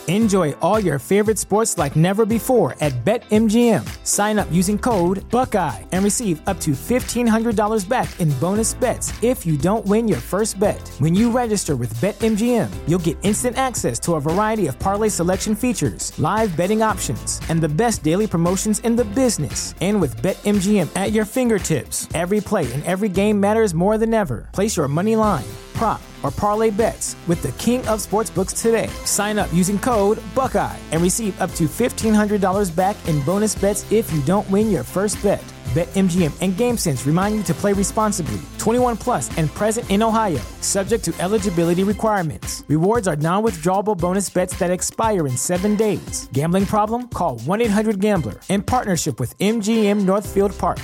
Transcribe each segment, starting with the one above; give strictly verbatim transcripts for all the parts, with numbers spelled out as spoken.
Enjoy all your favorite sports like never before at BetMGM. Sign up using code Buckeye and receive up to fifteen hundred dollars back in bonus bets if you don't win your first bet. When you register with BetMGM, you'll get instant access to a variety of parlay selection features, live betting options, and the best daily promotions in the business. And with BetMGM at your fingertips, every play and every game matters more than ever. Place your money line, prop, or parlay bets with the king of sportsbooks today. Sign up using code Buckeye and receive up to fifteen hundred dollars back in bonus bets if you don't win your first bet. BetMGM and GameSense remind you to play responsibly. twenty-one plus and present in Ohio, subject to eligibility requirements. Rewards are non-withdrawable bonus bets that expire in seven days. Gambling problem? Call one eight hundred gambler in partnership with M G M Northfield Park.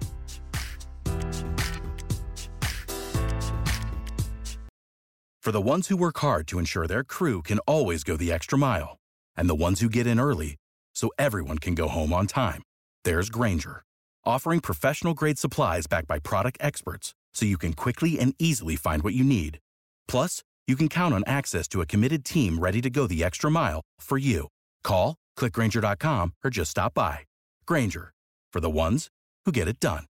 For the ones who work hard to ensure their crew can always go the extra mile, and the ones who get in early so everyone can go home on time, there's Grainger, offering professional-grade supplies backed by product experts so you can quickly and easily find what you need. Plus, you can count on access to a committed team ready to go the extra mile for you. Call, click Grainger dot com, or just stop by. Grainger, for the ones who get it done.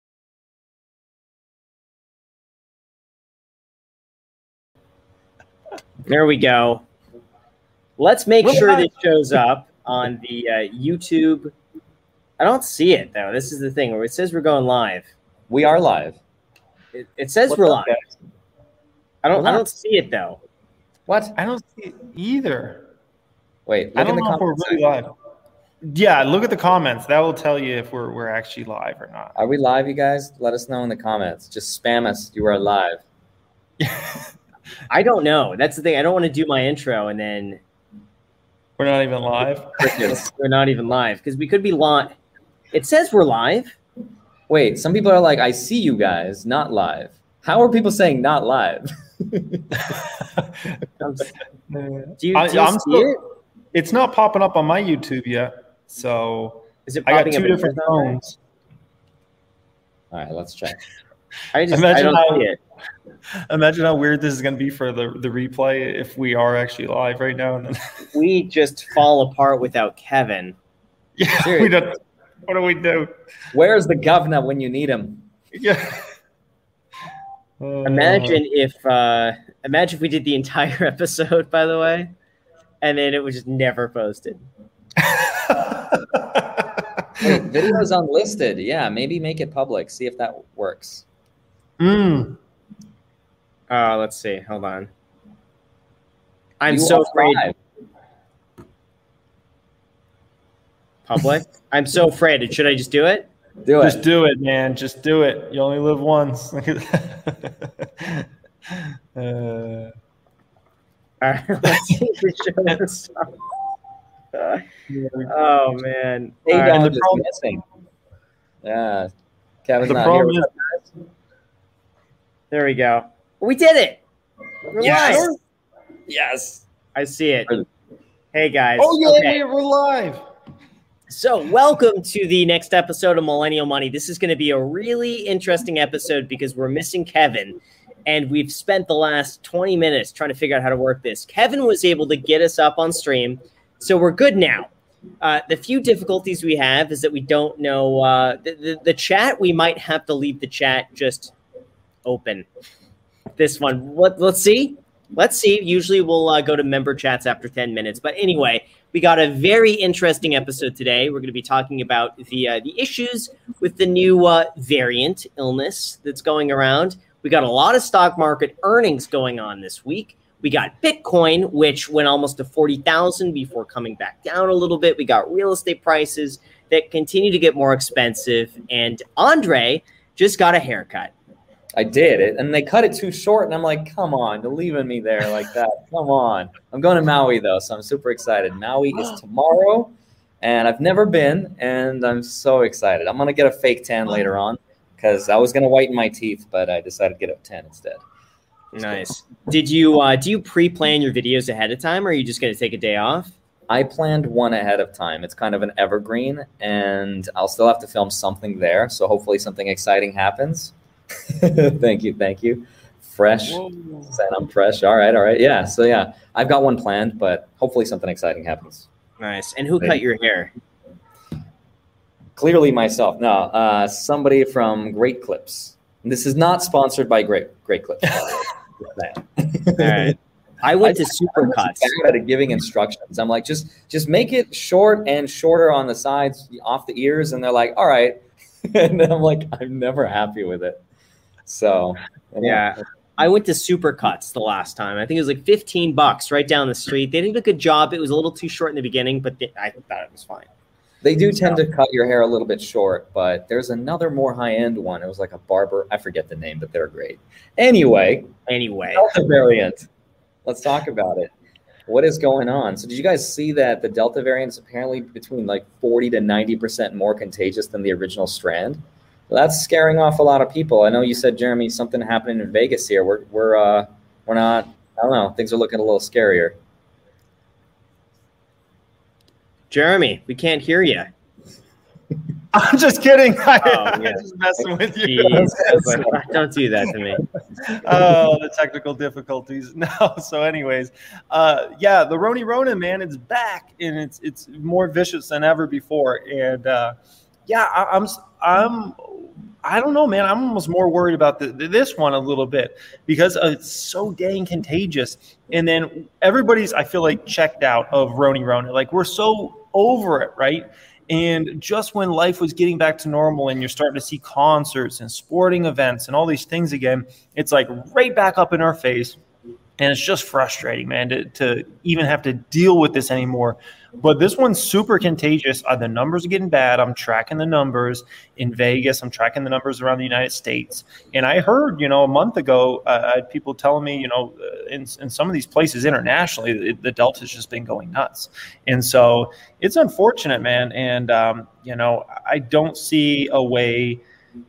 There we go. Let's make We're sure this shows up on the uh, YouTube. I don't see it, though. This is the thing where it says we're going live. We are live. It, it says What's we're up, live. guys? I don't. I don't see it though. What? I don't see it either. Wait, look I don't in the know if we're really live. Yeah, look at the comments. That will tell you if we're we're actually live or not. Are we live, you guys? Let us know in the comments. Just spam us. You are live. I don't know. That's the thing. I don't want to do my intro and then we're not even live. We're not even live because we could be live. It says we're live. Wait, some people are like, I see you guys, not live. How are people saying not live? do you, I, do you I'm see still, it? It's not popping up on my YouTube yet. So is it I got popping two up different phones. All right, let's check. I just imagine I don't how, see it. Imagine how weird this is going to be for the, the replay if we are actually live right now. And then we just fall apart without Kevin. Yeah, we don't, what do we do? Where's the governor when you need him? Yeah. Uh, imagine if uh, imagine if we did the entire episode, by the way, and then it was just never posted. Wait, videos unlisted. Yeah, maybe make it public. See if that works. Mm. Uh, let's see. Hold on. I'm You so are afraid. live. Public? I'm so afraid. Should I just do it? Do it. Just do it, man. Just do it. You only live once. uh, All right, let's see if we show this stuff. Oh man! Hey, All right, Don the is problem- missing. Yeah, Kevin's the not problem here. is, there we go. We did it. We're Yes. live. Yes. I see it. Hey guys. oh yeah, Okay. we're live. So, welcome to the next episode of Millennial Money. This is going to be a really interesting episode because we're missing Kevin, and we've spent the last twenty minutes trying to figure out how to work this. Kevin was able to get us up on stream, so we're good now. Uh, the few difficulties we have is that we don't know uh, the, the, the chat. We might have to leave the chat just open. This one. Let, let's see. Let's see. Usually we'll uh, go to member chats after ten minutes. But anyway, we got a very interesting episode today. We're going to be talking about the uh, the issues with the new uh, variant illness that's going around. We got a lot of stock market earnings going on this week. We got Bitcoin, which went almost to forty thousand before coming back down a little bit. We got real estate prices that continue to get more expensive. And Andre just got a haircut. I did it, and they cut it too short, and I'm like, come on, you're leaving me there like that. Come on. I'm going to Maui, though, so I'm super excited. Maui is tomorrow, and I've never been, and I'm so excited. I'm going to get a fake tan later on because I was going to whiten my teeth, but I decided to get a tan instead. Nice. Did you uh, do you pre-plan your videos ahead of time, or are you just going to take a day off? I planned one ahead of time. It's kind of an evergreen, and I'll still have to film something there, so hopefully something exciting happens. Thank you, thank you. Fresh. Whoa. Saying I'm fresh. All right, all right. Yeah. So yeah, I've got one planned, but hopefully something exciting happens. Nice. And who cut your hair? Clearly myself. No, uh, somebody from Great Clips. This is not sponsored by Great Great Clips. All right. I went to Supercuts. Bad at giving instructions. I'm like, just just make it short and shorter on the sides, off the ears, and they're like, all right. And I'm like, I'm never happy with it. So yeah. I went to Supercuts the last time. I think it was like fifteen bucks right down the street. They did a good job. It was a little too short in the beginning, but they, I thought it was fine. They do tend to cut your hair a little bit short, but there's another more high-end one. It was like a barber. I forget the name, but they're great. Anyway. Anyway. Delta variant. Let's talk about it. What is going on? So did you guys see that the Delta variant is apparently between like forty to ninety percent more contagious than the original strand? Well, that's scaring off a lot of people. I know you said, Jeremy, something happening in Vegas here. We're, we're, uh, we're not, I don't know. Things are looking a little scarier. Jeremy, we can't hear you. I'm just kidding. I, Oh, yeah. I'm just messing with you. Jeez. I was like, don't do that to me. Oh, the technical difficulties. No. So, anyways, uh, yeah, the Roni Rona, man, it's back and it's it's more vicious than ever before. And uh, yeah, I, I'm I'm I don't know, man. I'm almost more worried about the, this one a little bit because uh, it's so dang contagious. And then everybody's, I feel like, checked out of Roni Rona. Like we're so over it, right? And just when life was getting back to normal and you're starting to see concerts and sporting events and all these things again, it's like right back up in our face. And it's just frustrating, man, to, to even have to deal with this anymore. But this one's super contagious. Uh, the numbers are getting bad. I'm tracking the numbers in Vegas. I'm tracking the numbers around the United States. And I heard, you know, a month ago, uh, I had people telling me, you know, in, in some of these places internationally, it, the Delta's just been going nuts. And so it's unfortunate, man. And, um, you know, I don't see a way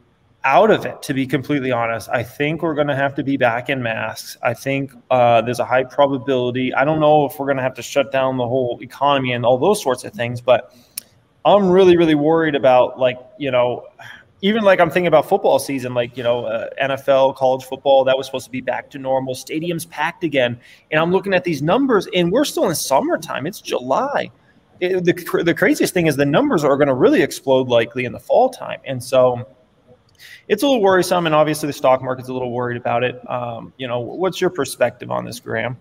out of it, to be completely honest. I think we're going to have to be back in masks. I think uh, there's a high probability. I don't know if we're going to have to shut down the whole economy and all those sorts of things, but I'm really, really worried about, like, you know, even like I'm thinking about football season, like, you know, uh, N F L, college football, that was supposed to be back to normal. Stadiums packed again. And I'm looking at these numbers and we're still in summertime. It's July. It, the, the craziest thing is the numbers are going to really explode likely in the fall time. And so it's a little worrisome, and obviously the stock market's a little worried about it. Um, you know, what's your perspective on this, Graham?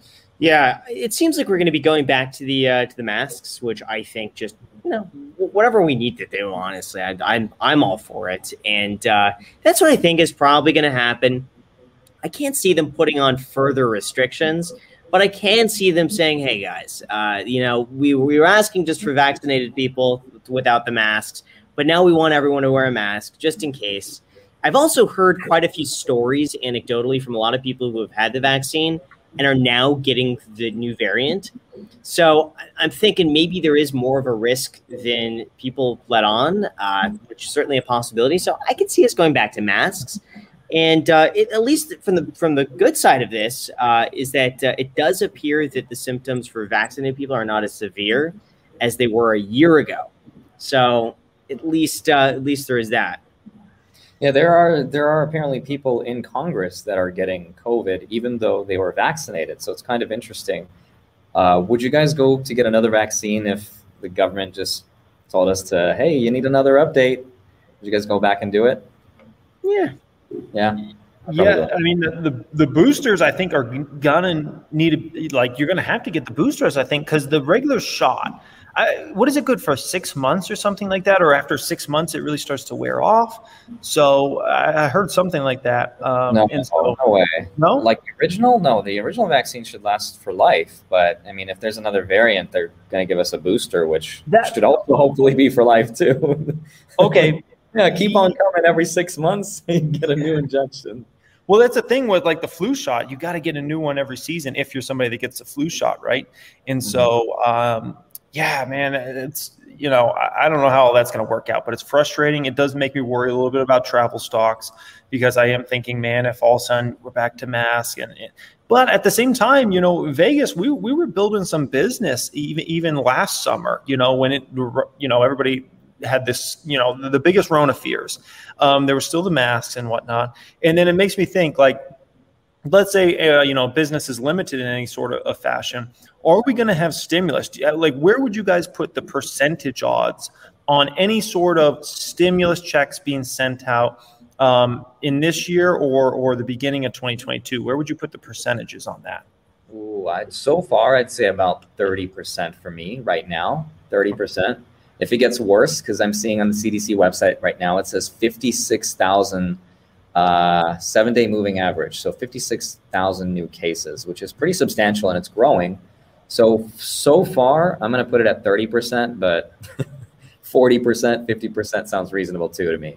Yeah, it seems like we're going to be going back to the uh, to the masks, which I think just, you know, whatever we need to do. Honestly, I, I'm I'm all for it, and uh, that's what I think is probably going to happen. I can't see them putting on further restrictions, but I can see them saying, "Hey guys, uh, you know, we we were asking just for vaccinated people without the masks." But now we want everyone to wear a mask just in case. I've also heard quite a few stories anecdotally from a lot of people who have had the vaccine and are now getting the new variant. So I'm thinking maybe there is more of a risk than people let on, uh, which is certainly a possibility. So I could see us going back to masks. And uh, it, at least from the from the good side of this uh, is that uh, it does appear that the symptoms for vaccinated people are not as severe as they were a year ago. So at least uh, at least there is that. Yeah, there are there are apparently people in Congress that are getting COVID even though they were vaccinated. So it's kind of interesting. Uh, would you guys go to get another vaccine if the government just told us to, hey, you need another update? Would you guys go back and do it? Yeah. Yeah. Yeah, I mean, the, the, the boosters, I think, are gonna need to, like, you're gonna have to get the boosters, I think, because the regular shot, I, what is it good for, six months or something like that? Or after six months, it really starts to wear off. So I, I heard something like that. Um, no, and so, no way. No? Like the original? No, the original vaccine should last for life. But, I mean, if there's another variant, they're going to give us a booster, which that, should also hopefully be for life, too. Okay. Yeah, keep on coming every six months and get a new injection. Well, that's the thing with like the flu shot. You got to get a new one every season if you're somebody that gets a flu shot, right? And mm-hmm. so, um, yeah, man, it's, you know, I, I don't know how all that's going to work out, but it's frustrating. It does make me worry a little bit about travel stocks because I am thinking, man, if all of a sudden we're back to mask and, and but at the same time, you know, Vegas, we we were building some business even even last summer, you know, when it, you know, everybody had this, you know, the, the biggest Rona fears. Um, there were still the masks and whatnot. And then it makes me think, like, let's say, uh, you know, business is limited in any sort of, of fashion. Are we going to have stimulus? Like, where would you guys put the percentage odds on any sort of stimulus checks being sent out um, in this year or or the beginning of twenty twenty-two? Where would you put the percentages on that? Ooh, I'd, so far, I'd say about thirty percent for me right now, thirty percent. If it gets worse, because I'm seeing on the C D C website right now, it says fifty-six thousand uh, seven-day moving average. So fifty-six thousand new cases, which is pretty substantial, and it's growing. So, so far, I'm going to put it at thirty percent, but forty percent, fifty percent sounds reasonable too to me.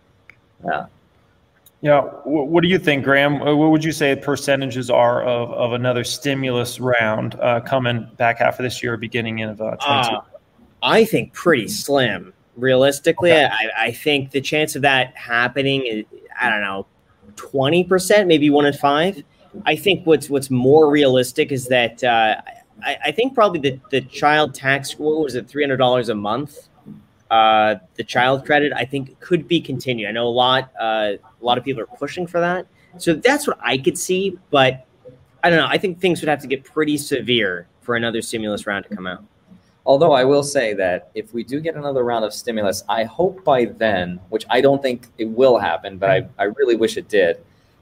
Yeah. Yeah. What do you think, Graham? What would you say percentages are of, of another stimulus round uh, coming back half of this year, beginning of uh, twenty-two? Uh, I think pretty slim. Realistically, Okay. I, I think the chance of that happening is, I don't know, twenty percent, maybe one in five. I think what's what's more realistic is that uh, I, I think probably the, the child tax, what was it, three hundred dollars a month? Uh, the child credit, I think, could be continued. I know a lot, uh, a lot of people are pushing for that. So that's what I could see. But I don't know. I think things would have to get pretty severe for another stimulus round to come out. Although I will say that if we do get another round of stimulus, I hope by then, which I don't think it will happen, but I, I really wish it did,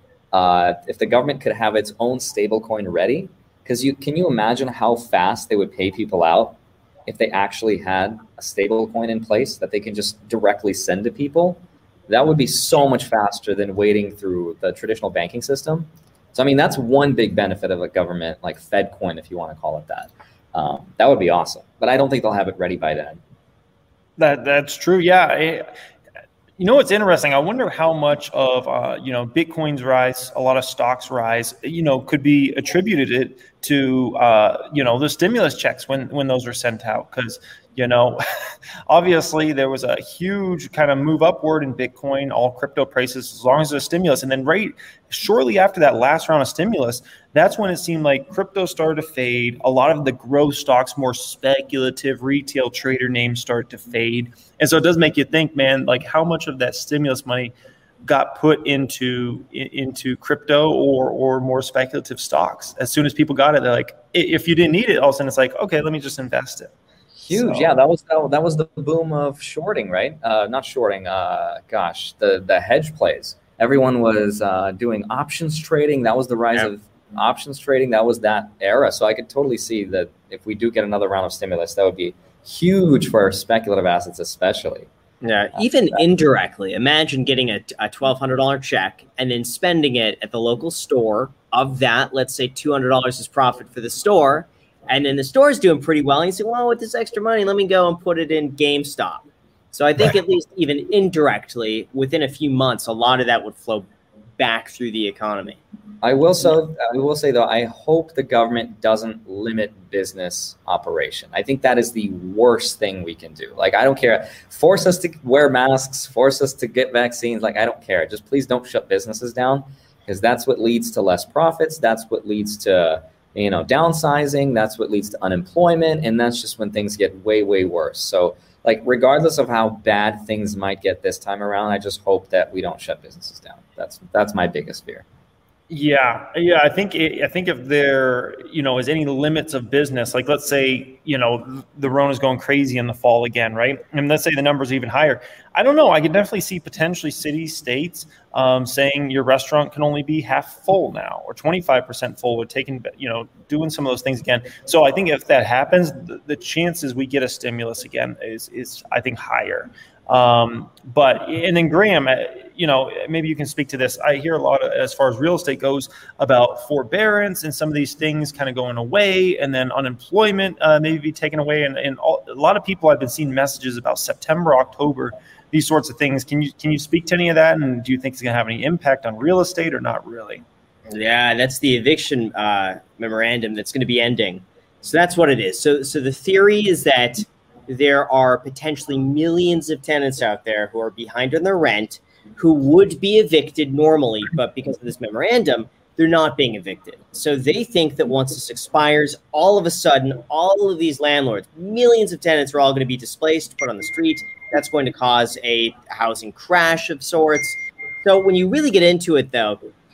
uh, if the government could have its own stablecoin ready, because you can you imagine how fast they would pay people out if they actually had a stable coin in place that they can just directly send to people? That would be so much faster than waiting through the traditional banking system. So, I mean, that's one big benefit of a government like FedCoin, if you want to call it that. Um, that would be awesome. But I don't think they'll have it ready by then. That That's true. Yeah. It, you know, what's interesting? I wonder how much of, uh, you know, Bitcoin's rise, a lot of stocks rise, you know, could be attributed to, uh, you know, the stimulus checks when, when those were sent out. Because, you know, obviously there was a huge kind of move upward in Bitcoin, all crypto prices, as long as there's stimulus. And then right shortly after that last round of stimulus, that's when it seemed like crypto started to fade. A lot of the growth stocks, more speculative retail trader names start to fade. And so it does make you think, man, like how much of that stimulus money got put into into crypto or or more speculative stocks. As soon as people got it, they're like, if you didn't need it, all of a sudden it's like, okay, let me just invest it. Huge. So, yeah, that was that, that was the boom of shorting, right? Uh, not shorting, uh, gosh, the, the hedge plays. Everyone was uh, doing options trading. That was the rise Yeah. of options trading. That was that era. So I could totally see that if we do get another round of stimulus, that would be huge for speculative assets especially. Yeah, even indirectly, imagine getting a, a twelve hundred dollars check and then spending it at the local store. Of that, let's say two hundred dollars is profit for the store. And then the store's doing pretty well. And you say, well, with this extra money, let me go and put it in GameStop. So I think at least even indirectly, within a few months, a lot of that would flow back through the economy. I will so I will say though, I hope the government doesn't limit business operation. I think that is the worst thing we can do. Like, I don't care. Force us to wear masks, force us to get vaccines. Like, I don't care. Just please don't shut businesses down, because that's what leads to less profits. That's what leads to, you know, downsizing. That's what leads to unemployment. And that's just when things get way, way worse. So, like, regardless of how bad things might get this time around, I just hope that we don't shut businesses down. That's that's my biggest fear. Yeah, yeah. I think it, I think if there, you know, is any limits of business, like let's say, you know, the Rona's going crazy in the fall again, right? And let's say the numbers are even higher. I don't know. I could definitely see potentially cities, states um, saying your restaurant can only be half full now, or twenty-five percent full, or taking, you know, doing some of those things again. So I think if that happens, the, the chances we get a stimulus again is is I think higher. Um, but, and then Graham, you know, maybe you can speak to this. I hear a lot of, as far as real estate goes, about forbearance and some of these things kind of going away, and then unemployment uh, maybe be taken away. And, and all, a lot of people I've been seeing messages about September, October, these sorts of things. Can you, can you speak to any of that? And do you think it's going to have any impact on real estate or not really? Yeah, that's the eviction uh, memorandum that's going to be ending. So that's what it is. So, so the theory is that there are potentially millions of tenants out there who are behind on their rent, who would be evicted normally, but because of this memorandum, they're not being evicted. So they think that once this expires, all of a sudden, all of these landlords, millions of tenants are all going to be displaced, put on the street. That's going to cause a housing crash of sorts. So when you really get into it, though,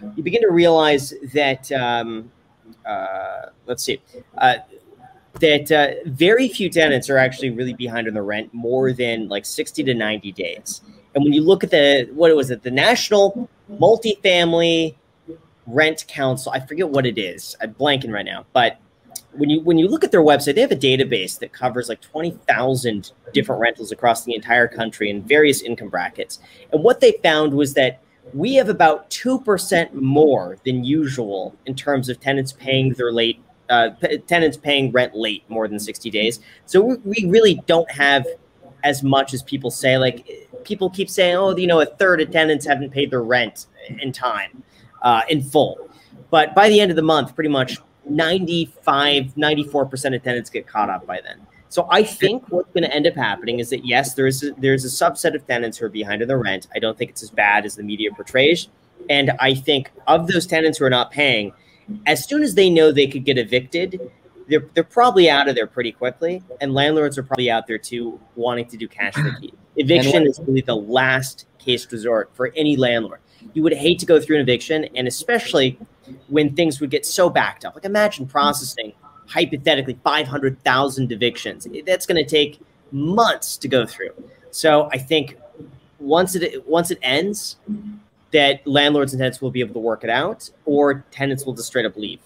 you begin to realize that, um, uh, let's see, uh, that uh, very few tenants are actually really behind on the rent more than like sixty to ninety days. And when you look at the, what was it, the National Multifamily Rent Council, I forget what it is. I'm blanking right now. But when you when you look at their website, they have a database that covers like twenty thousand different rentals across the entire country in various income brackets. And what they found was that we have about two percent more than usual in terms of tenants paying their late Uh, p- tenants paying rent late more than sixty days. So we, we really don't have as much as people say. Like people keep saying, oh, you know, a third of tenants haven't paid their rent in time, uh, in full. But by the end of the month, pretty much ninety-five, ninety-four percent of tenants get caught up by then. So I think what's going to end up happening is that, yes, there's a, there's a subset of tenants who are behind on the rent. I don't think it's as bad as the media portrays. And I think of those tenants who are not paying, as soon as they know they could get evicted, they're they're probably out of there pretty quickly, and landlords are probably out there too, wanting to do cash for keys. Eviction is really the last case resort for any landlord. You would hate to go through an eviction, and especially when things would get so backed up. Like imagine processing hypothetically five hundred thousand evictions. That's going to take months to go through. So I think once it once it ends, that landlords and tenants will be able to work it out, or tenants will just straight up leave.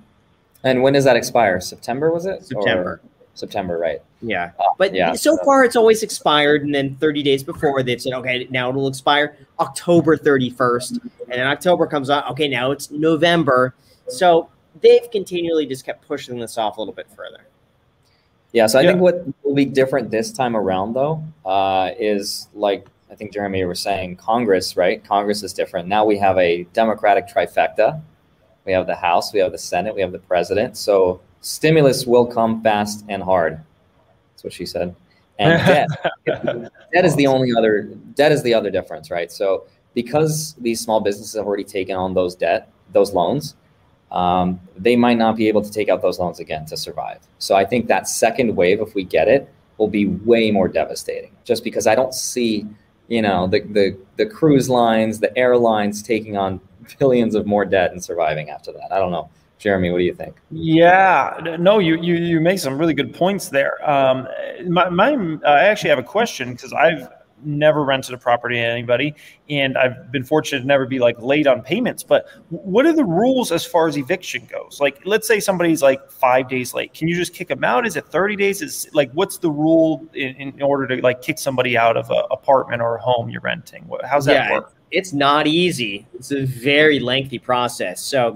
And when does that expire? September, was it? September. Or September, right. Yeah. But yeah, so so. far it's always expired, and then thirty days before they've said, okay, now it'll expire October thirty-first. And then October comes out, okay, now it's November. So they've continually just kept pushing this off a little bit further. Yeah, so I Yeah. think what will be different this time around, though, uh, is like, I think Jeremy, you were saying Congress, right? Congress is different. Now we have a Democratic trifecta. We have the House, we have the Senate, we have the president. So stimulus will come fast and hard. That's what she said. And debt, debt is the only other, debt is the other difference, right? So because these small businesses have already taken on those debt, those loans, um, they might not be able to take out those loans again to survive. So I think that second wave, if we get it, will be way more devastating, just because I don't see, you know, the, the, the cruise lines, the airlines taking on billions of more debt and surviving after that. I don't know. Jeremy, what do you think? Yeah, no, you you, you make some really good points there. Um, my, my uh, I actually have a question, because I've never rented a property to anybody, and I've been fortunate to never be like late on payments. But what are the rules as far as eviction goes? Like, let's say somebody's like five days late. Can you just kick them out? Is it thirty days? Is like, what's the rule in, in order to like kick somebody out of an apartment or a home you're renting? How's that Yeah, work? It's not easy. It's a very lengthy process. So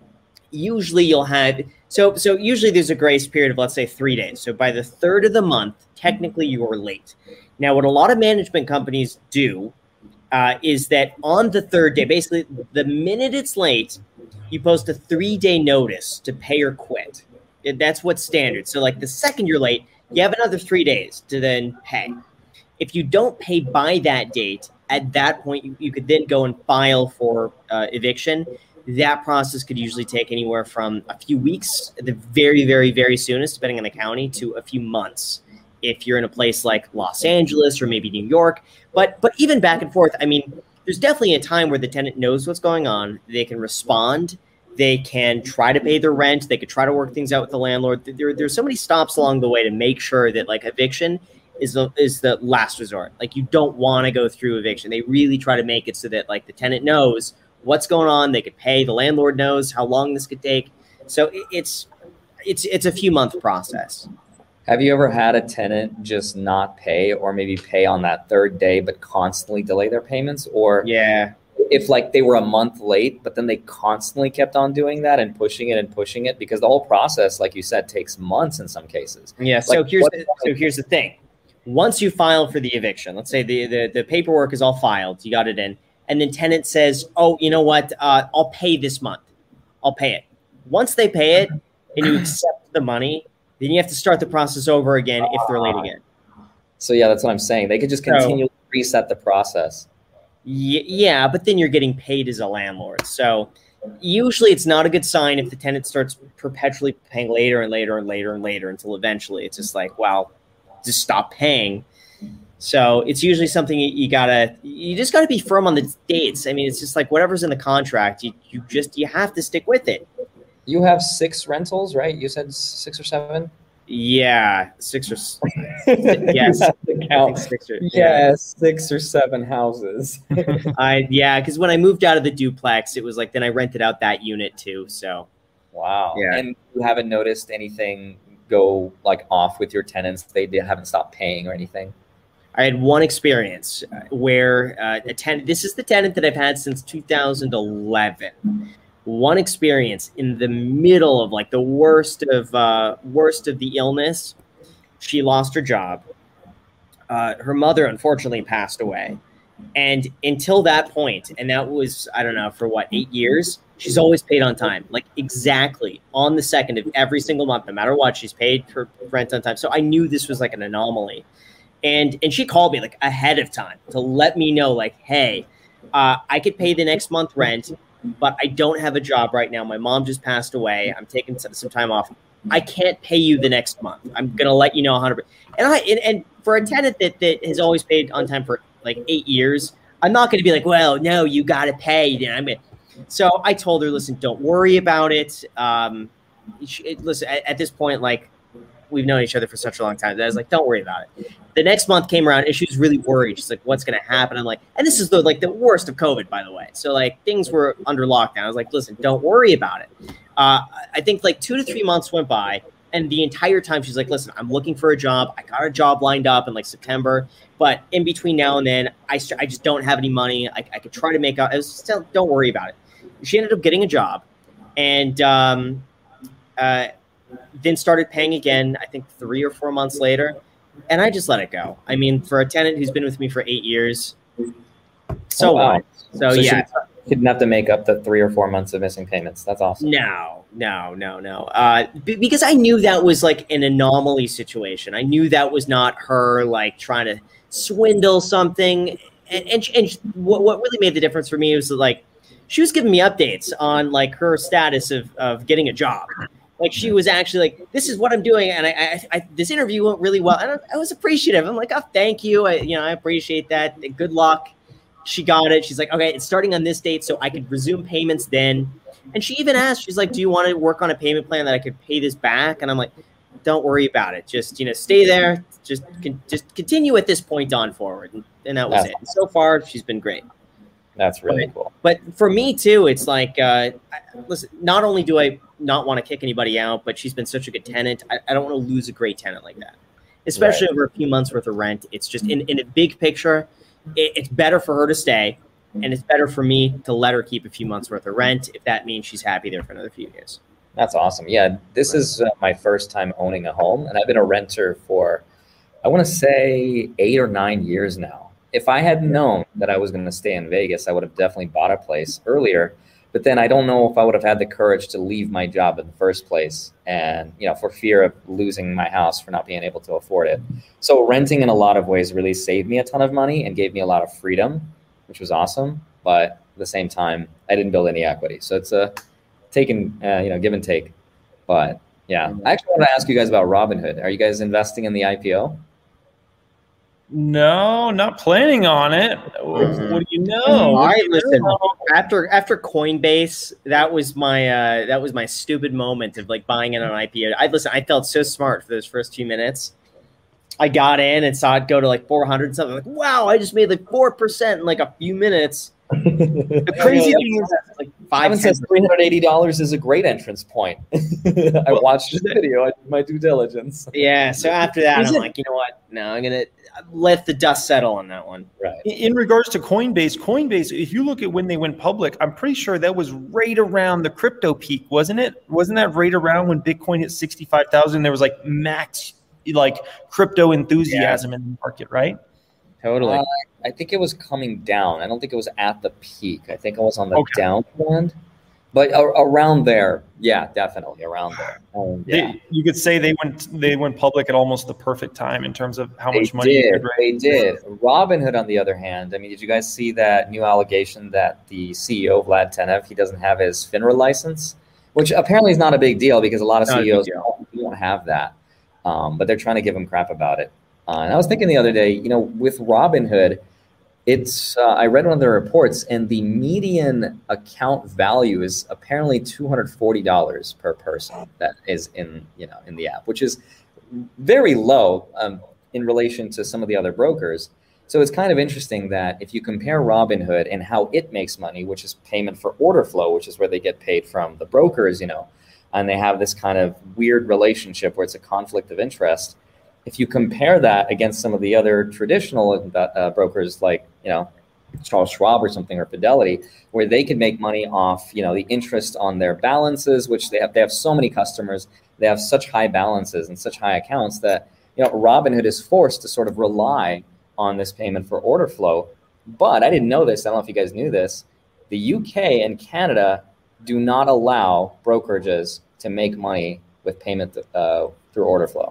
usually you'll have, so so usually there's a grace period of, let's say, three days. So by the third of the month, technically you are late. Now, what a lot of management companies do uh, is that on the third day, basically the minute it's late, you post a three-day notice to pay or quit. That's what's standard. So like the second you're late, you have another three days to then pay. If you don't pay by that date, at that point, you, you could then go and file for uh, eviction. That process could usually take anywhere from a few weeks, at the very, very, very soonest, depending on the county, to a few months if you're in a place like Los Angeles or maybe New York. But but even back and forth, I mean, there's definitely a time where the tenant knows what's going on. They can respond. They can try to pay their rent. They could try to work things out with the landlord. There, there's so many stops along the way to make sure that like eviction is the, is the last resort. Like you don't want to go through eviction. They really try to make it so that like the tenant knows what's going on. They could pay. The landlord knows how long this could take. So it, it's it's it's a few month process. Have you ever had a tenant just not pay, or maybe pay on that third day but constantly delay their payments? Or Yeah. if like they were a month late, but then they constantly kept on doing that and pushing it and pushing it, because the whole process, like you said, takes months in some cases. Yeah. So Like, here's what- the, so here's the thing. Once you file for the eviction, let's say the, the, the paperwork is all filed, you got it in, and then tenant says, oh, you know what, uh, I'll pay this month. I'll pay it. Once they pay it and you accept the money, then you have to start the process over again if they're late again. So yeah, that's what I'm saying. They could just continue to reset the process. Y- yeah, but then you're getting paid as a landlord. So usually it's not a good sign if the tenant starts perpetually paying later and later and later and later until eventually it's just like, wow, just stop paying. So it's usually something you, you gotta, you just gotta be firm on the dates. I mean, it's just like whatever's in the contract, you, you just, you have to stick with it. You have six rentals, right? You said six or seven? Yeah, six or yes, count. Six or, yeah, yeah. six or seven houses. I yeah, because when I moved out of the duplex, it was like then I rented out that unit too. So wow. Yeah. And you haven't noticed anything go like off with your tenants? They, they haven't stopped paying or anything? I had one experience where uh, a tenant. This is the tenant that I've had since two thousand eleven. One experience in the middle of like the worst of uh, worst of the illness. She lost her job. Uh, her mother unfortunately passed away, and until that point, and that was I don't know for what eight years. She's always paid on time, like exactly on the second of every single month, no matter what. She's paid her rent on time. So I knew this was like an anomaly, and and she called me like ahead of time to let me know like, hey, uh, I could pay the next month rent, but I don't have a job right now. My mom just passed away. I'm taking some time off. I can't pay you the next month. I'm going to let you know one hundred percent. And I and, and for a tenant that, that has always paid on time for like eight years, I'm not going to be like, well, no, you got to pay. Then I'm gonna. So I told her, listen, don't worry about it. Um, it listen, at, at this point, like we've known each other for such a long time. That I was like, don't worry about it. The next month came around and she was really worried. She's like, what's going to happen? I'm like, and this is the like the worst of COVID, by the way. So like things were under lockdown. I was like, listen, don't worry about it. Uh, I think like two to three months went by, and the entire time she's like, listen, I'm looking for a job. I got a job lined up in like September, but in between now and then, I, st- I just don't have any money. I, I could try to make out. I was still, don't worry about it. She ended up getting a job, and um, uh, then started paying again, I think three or four months later, and I just let it go. I mean, for a tenant who's been with me for eight years, so oh, wow. what? So, so yeah. She didn't have to make up the three or four months of missing payments. That's awesome. No, no, no, no. Uh, b- because I knew that was like an anomaly situation. I knew that was not her like trying to swindle something. And and, and what, what really made the difference for me was that, like, she was giving me updates on like her status of, of getting a job. Like she was actually like, this is what I'm doing. And I, I, I this interview went really well. And I, I was appreciative. I'm like, oh, thank you. I, you know, I appreciate that. Good luck. She got it. She's like, okay, it's starting on this date, so I could resume payments then. And she even asked, she's like, do you want to work on a payment plan that I could pay this back? And I'm like, don't worry about it. Just, you know, stay there. Just, con- just continue at this point on forward. And, and that was That's it. awesome. So far, she's been great. That's really but, cool. But for me too, it's like, uh, I, listen, not only do I not want to kick anybody out, but she's been such a good tenant. I, I don't want to lose a great tenant like that, especially right. over a few months worth of rent. It's just in, in a big picture, it, it's better for her to stay, and it's better for me to let her keep a few months worth of rent if that means she's happy there for another few years. That's awesome. Yeah, this right. is uh, my first time owning a home, and I've been a renter for, I want to say, eight or nine years now. If I had known that I was going to stay in Vegas, I would have definitely bought a place earlier. But then I don't know if I would have had the courage to leave my job in the first place, and you know, for fear of losing my house for not being able to afford it. So renting in a lot of ways really saved me a ton of money and gave me a lot of freedom, which was awesome. But at the same time, I didn't build any equity. So it's a taken, uh, you know, give and take. But yeah, I actually want to ask you guys about Robinhood. Are you guys investing in the I P O? No, not planning on it. Mm-hmm. What do you know? I listen after after Coinbase. That was my uh, that was my stupid moment of like buying in on I P O. I listen. I felt so smart for those first few minutes. I got in and saw it go to like four hundred something. Like, wow, I just made like four percent in like a few minutes. The crazy thing is, like five Kevin says three hundred eighty dollars is a great entrance point. I watched the video. I did my due diligence. Yeah. So after that, I'm like, you know what? No, I'm gonna let the dust settle on that one. Right. In regards to Coinbase, Coinbase, if you look at when they went public, I'm pretty sure that was right around the crypto peak, wasn't it? Wasn't that right around when Bitcoin hit sixty-five thousand? There was like max like crypto enthusiasm yeah. in the market, right? Totally. Uh, I think it was coming down. I don't think it was at the peak. I think it was on the okay. downtrend. But a- around there, yeah, definitely around there. Um, yeah. They, you could say they went they went public at almost the perfect time in terms of how they much money did. you could raise. They did. Robinhood, on the other hand, I mean, did you guys see that new allegation that the C E O, Vlad Tenev, he doesn't have his FINRA license, which apparently is not a big deal because a lot of Not C E Os don't, don't have that. Um, but they're trying to give him crap about it. Uh, and I was thinking the other day, you know, with Robinhood, it's uh, I read one of their reports, and the median account value is apparently two hundred forty dollars per person that is in, you know, in the app, which is very low um, in relation to some of the other brokers. So it's kind of interesting that if you compare Robinhood and how it makes money, which is payment for order flow, which is where they get paid from the brokers, you know, and they have this kind of weird relationship where it's a conflict of interest. If you compare that against some of the other traditional uh, brokers like, you know, Charles Schwab or something, or Fidelity, where they can make money off, you know, the interest on their balances, which they have, they have so many customers, they have such high balances and such high accounts that, you know, Robinhood is forced to sort of rely on this payment for order flow. But I didn't know this. I don't know if you guys knew this. The U K and Canada do not allow brokerages to make money with payment uh, through order flow.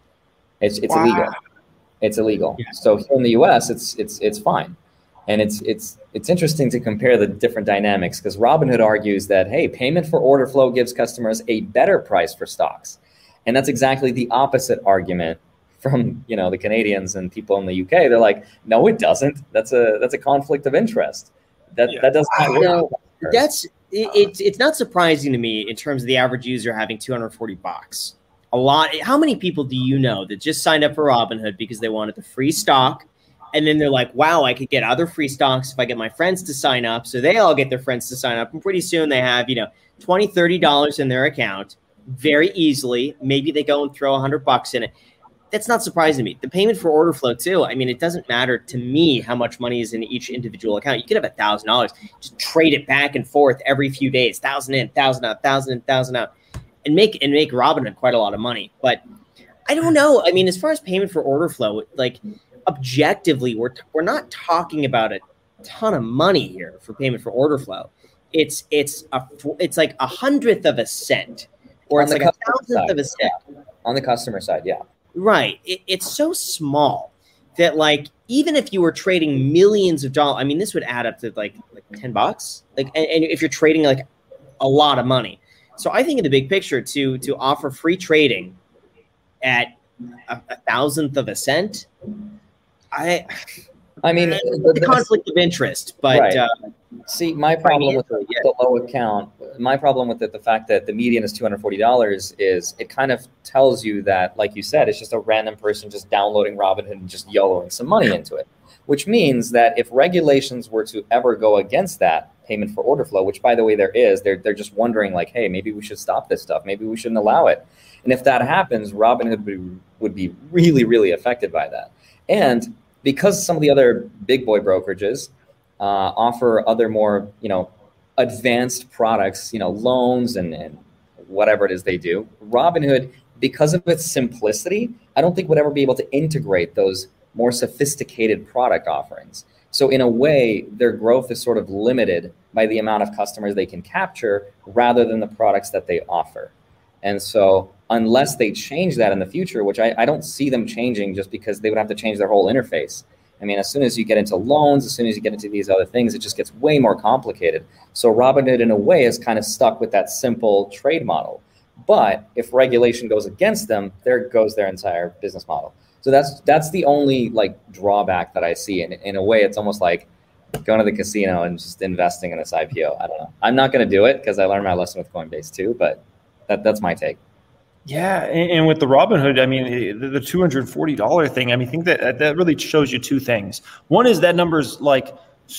It's it's wow. illegal. It's illegal. Yeah. So here in the U S, it's it's it's fine, and it's it's it's interesting to compare the different dynamics, because Robinhood argues that, hey, payment for order flow gives customers a better price for stocks, and that's exactly the opposite argument from, you know, the Canadians and people in the U K. They're like, no, it doesn't. That's a that's a conflict of interest. That yeah. that does not work. No, that's it, it's it's not surprising to me in terms of the average user having two hundred forty bucks. A lot. How many people do you know that just signed up for Robinhood because they wanted the free stock, and then they're like, wow, I could get other free stocks if I get my friends to sign up. So they all get their friends to sign up, and pretty soon they have, you know, twenty, thirty dollars in their account very easily. Maybe they go and throw one hundred bucks in it. That's not surprising to me. The payment for order flow too. I mean, it doesn't matter to me how much money is in each individual account. You could have a thousand dollars, just trade it back and forth every few days, thousand in, thousand out, thousand in, thousand out. And make and make Robinhood quite a lot of money. But I don't know. I mean, as far as payment for order flow, like objectively, we're we're not talking about a ton of money here for payment for order flow. It's it's a it's like a hundredth of a cent, or it's like a thousandth of a cent. Yeah. On the customer side, yeah. Right. It, it's so small that, like, even if you were trading millions of dollars, I mean, this would add up to like like ten bucks. Like, and, and if you're trading like a lot of money. So I think in the big picture, to to offer free trading at a, a thousandth of a cent, I I mean, the, the conflict of interest. But right. uh, see, my problem with the, the low account, my problem with it, the fact that the median is two hundred forty dollars is it kind of tells you that, like you said, it's just a random person just downloading Robinhood and just YOLOing some money into it, which means that if regulations were to ever go against that payment for order flow, which, by the way, there is, they're, they're just wondering, like, hey, maybe we should stop this stuff. Maybe we shouldn't allow it. And if that happens, Robinhood would be, would be really, really affected by that. And because some of the other big boy brokerages uh, offer other more, you know, advanced products, you know, loans and, and whatever it is they do, Robinhood, because of its simplicity, I don't think would ever be able to integrate those more sophisticated product offerings. So in a way, their growth is sort of limited by the amount of customers they can capture rather than the products that they offer. And so unless they change that in the future, which I, I don't see them changing, just because they would have to change their whole interface. I mean, as soon as you get into loans, as soon as you get into these other things, it just gets way more complicated. So Robinhood, in a way, is kind of stuck with that simple trade model. But if regulation goes against them, there goes their entire business model. So that's that's the only like drawback that I see. And in a way, it's almost like going to the casino and just investing in this I P O. I don't know. I'm not going to do it because I learned my lesson with Coinbase too, but that that's my take. Yeah, and, and with the Robinhood, I mean, the, the two hundred forty dollars thing, I mean, I think that that really shows you two things. One is that number's like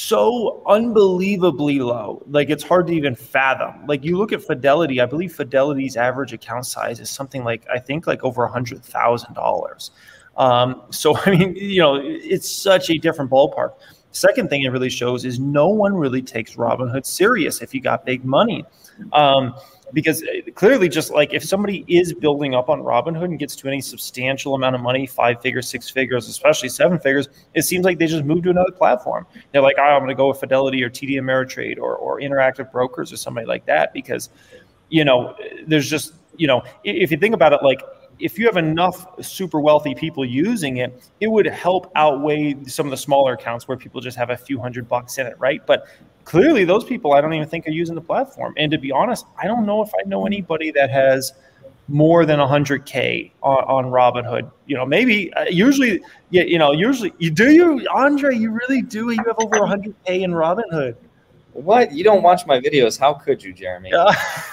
so unbelievably low. Like, it's hard to even fathom. Like, you look at Fidelity, I believe Fidelity's average account size is something like, I think like over one hundred thousand dollars. Um, so, I mean, you know, it's such a different ballpark. Second thing it really shows is no one really takes Robinhood serious if you got big money. Um, because clearly, just like if somebody is building up on Robinhood and gets to any substantial amount of money, five figures, six figures, especially seven figures, it seems like they just move to another platform. They're like, oh, I'm going to go with Fidelity or T D Ameritrade or, or Interactive Brokers or somebody like that, because, you know, there's just, you know, if you think about it, like, if you have enough super wealthy people using it, it would help outweigh some of the smaller accounts where people just have a few hundred bucks in it, right? But clearly those people, I don't even think are using the platform. And to be honest, I don't know if I know anybody that has more than one hundred K on, on Robinhood. You know, maybe uh, usually, you, you know, usually you do you, Andre, you really do. You have over one hundred K in Robinhood. What? You don't watch my videos. How could you, Jeremy? Uh,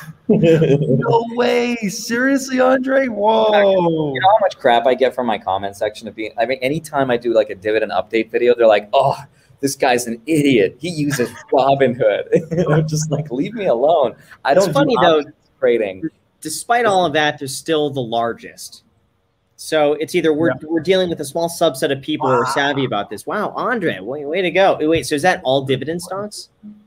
no way. Seriously, Andre? Whoa. You know how much crap I get from my comment section of being, I mean, anytime I do like a dividend update video, they're like, oh, this guy's an idiot. He uses Robinhood. I'm just like, leave me alone. I don't It's funny do though, trading. Despite all of that, they're still the largest. So it's either we're, yeah. we're dealing with a small subset of people wow. who are savvy about this. Wow, Andre, way, way to go. Wait, so is that all dividend stocks?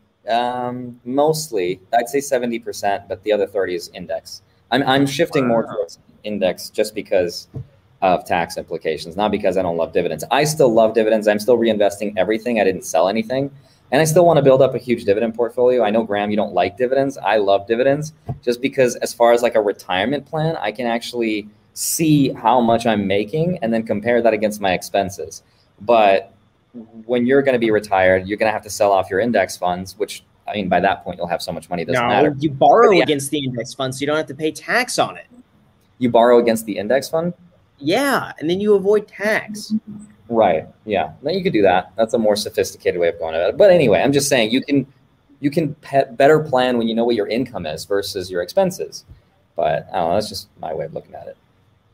Um, mostly, I'd say seventy percent, but the other thirty is index. I'm I'm shifting wow. more towards index just because of tax implications, not because I don't love dividends. I still love dividends. I'm still reinvesting everything. I didn't sell anything. And I still want to build up a huge dividend portfolio. I know, Graham, you don't like dividends. I love dividends just because as far as like a retirement plan, I can actually see how much I'm making and then compare that against my expenses. But when you're going to be retired, you're going to have to sell off your index funds, which, I mean, by that point, you'll have so much money. It doesn't no, matter. You borrow yeah. against the index fund, so you don't have to pay tax on it. You borrow against the index fund? Yeah, and then you avoid tax. Right. Yeah. No, you could do that. That's a more sophisticated way of going about it. But anyway, I'm just saying you can you can pe- better plan when you know what your income is versus your expenses. But I don't know. That's just my way of looking at it.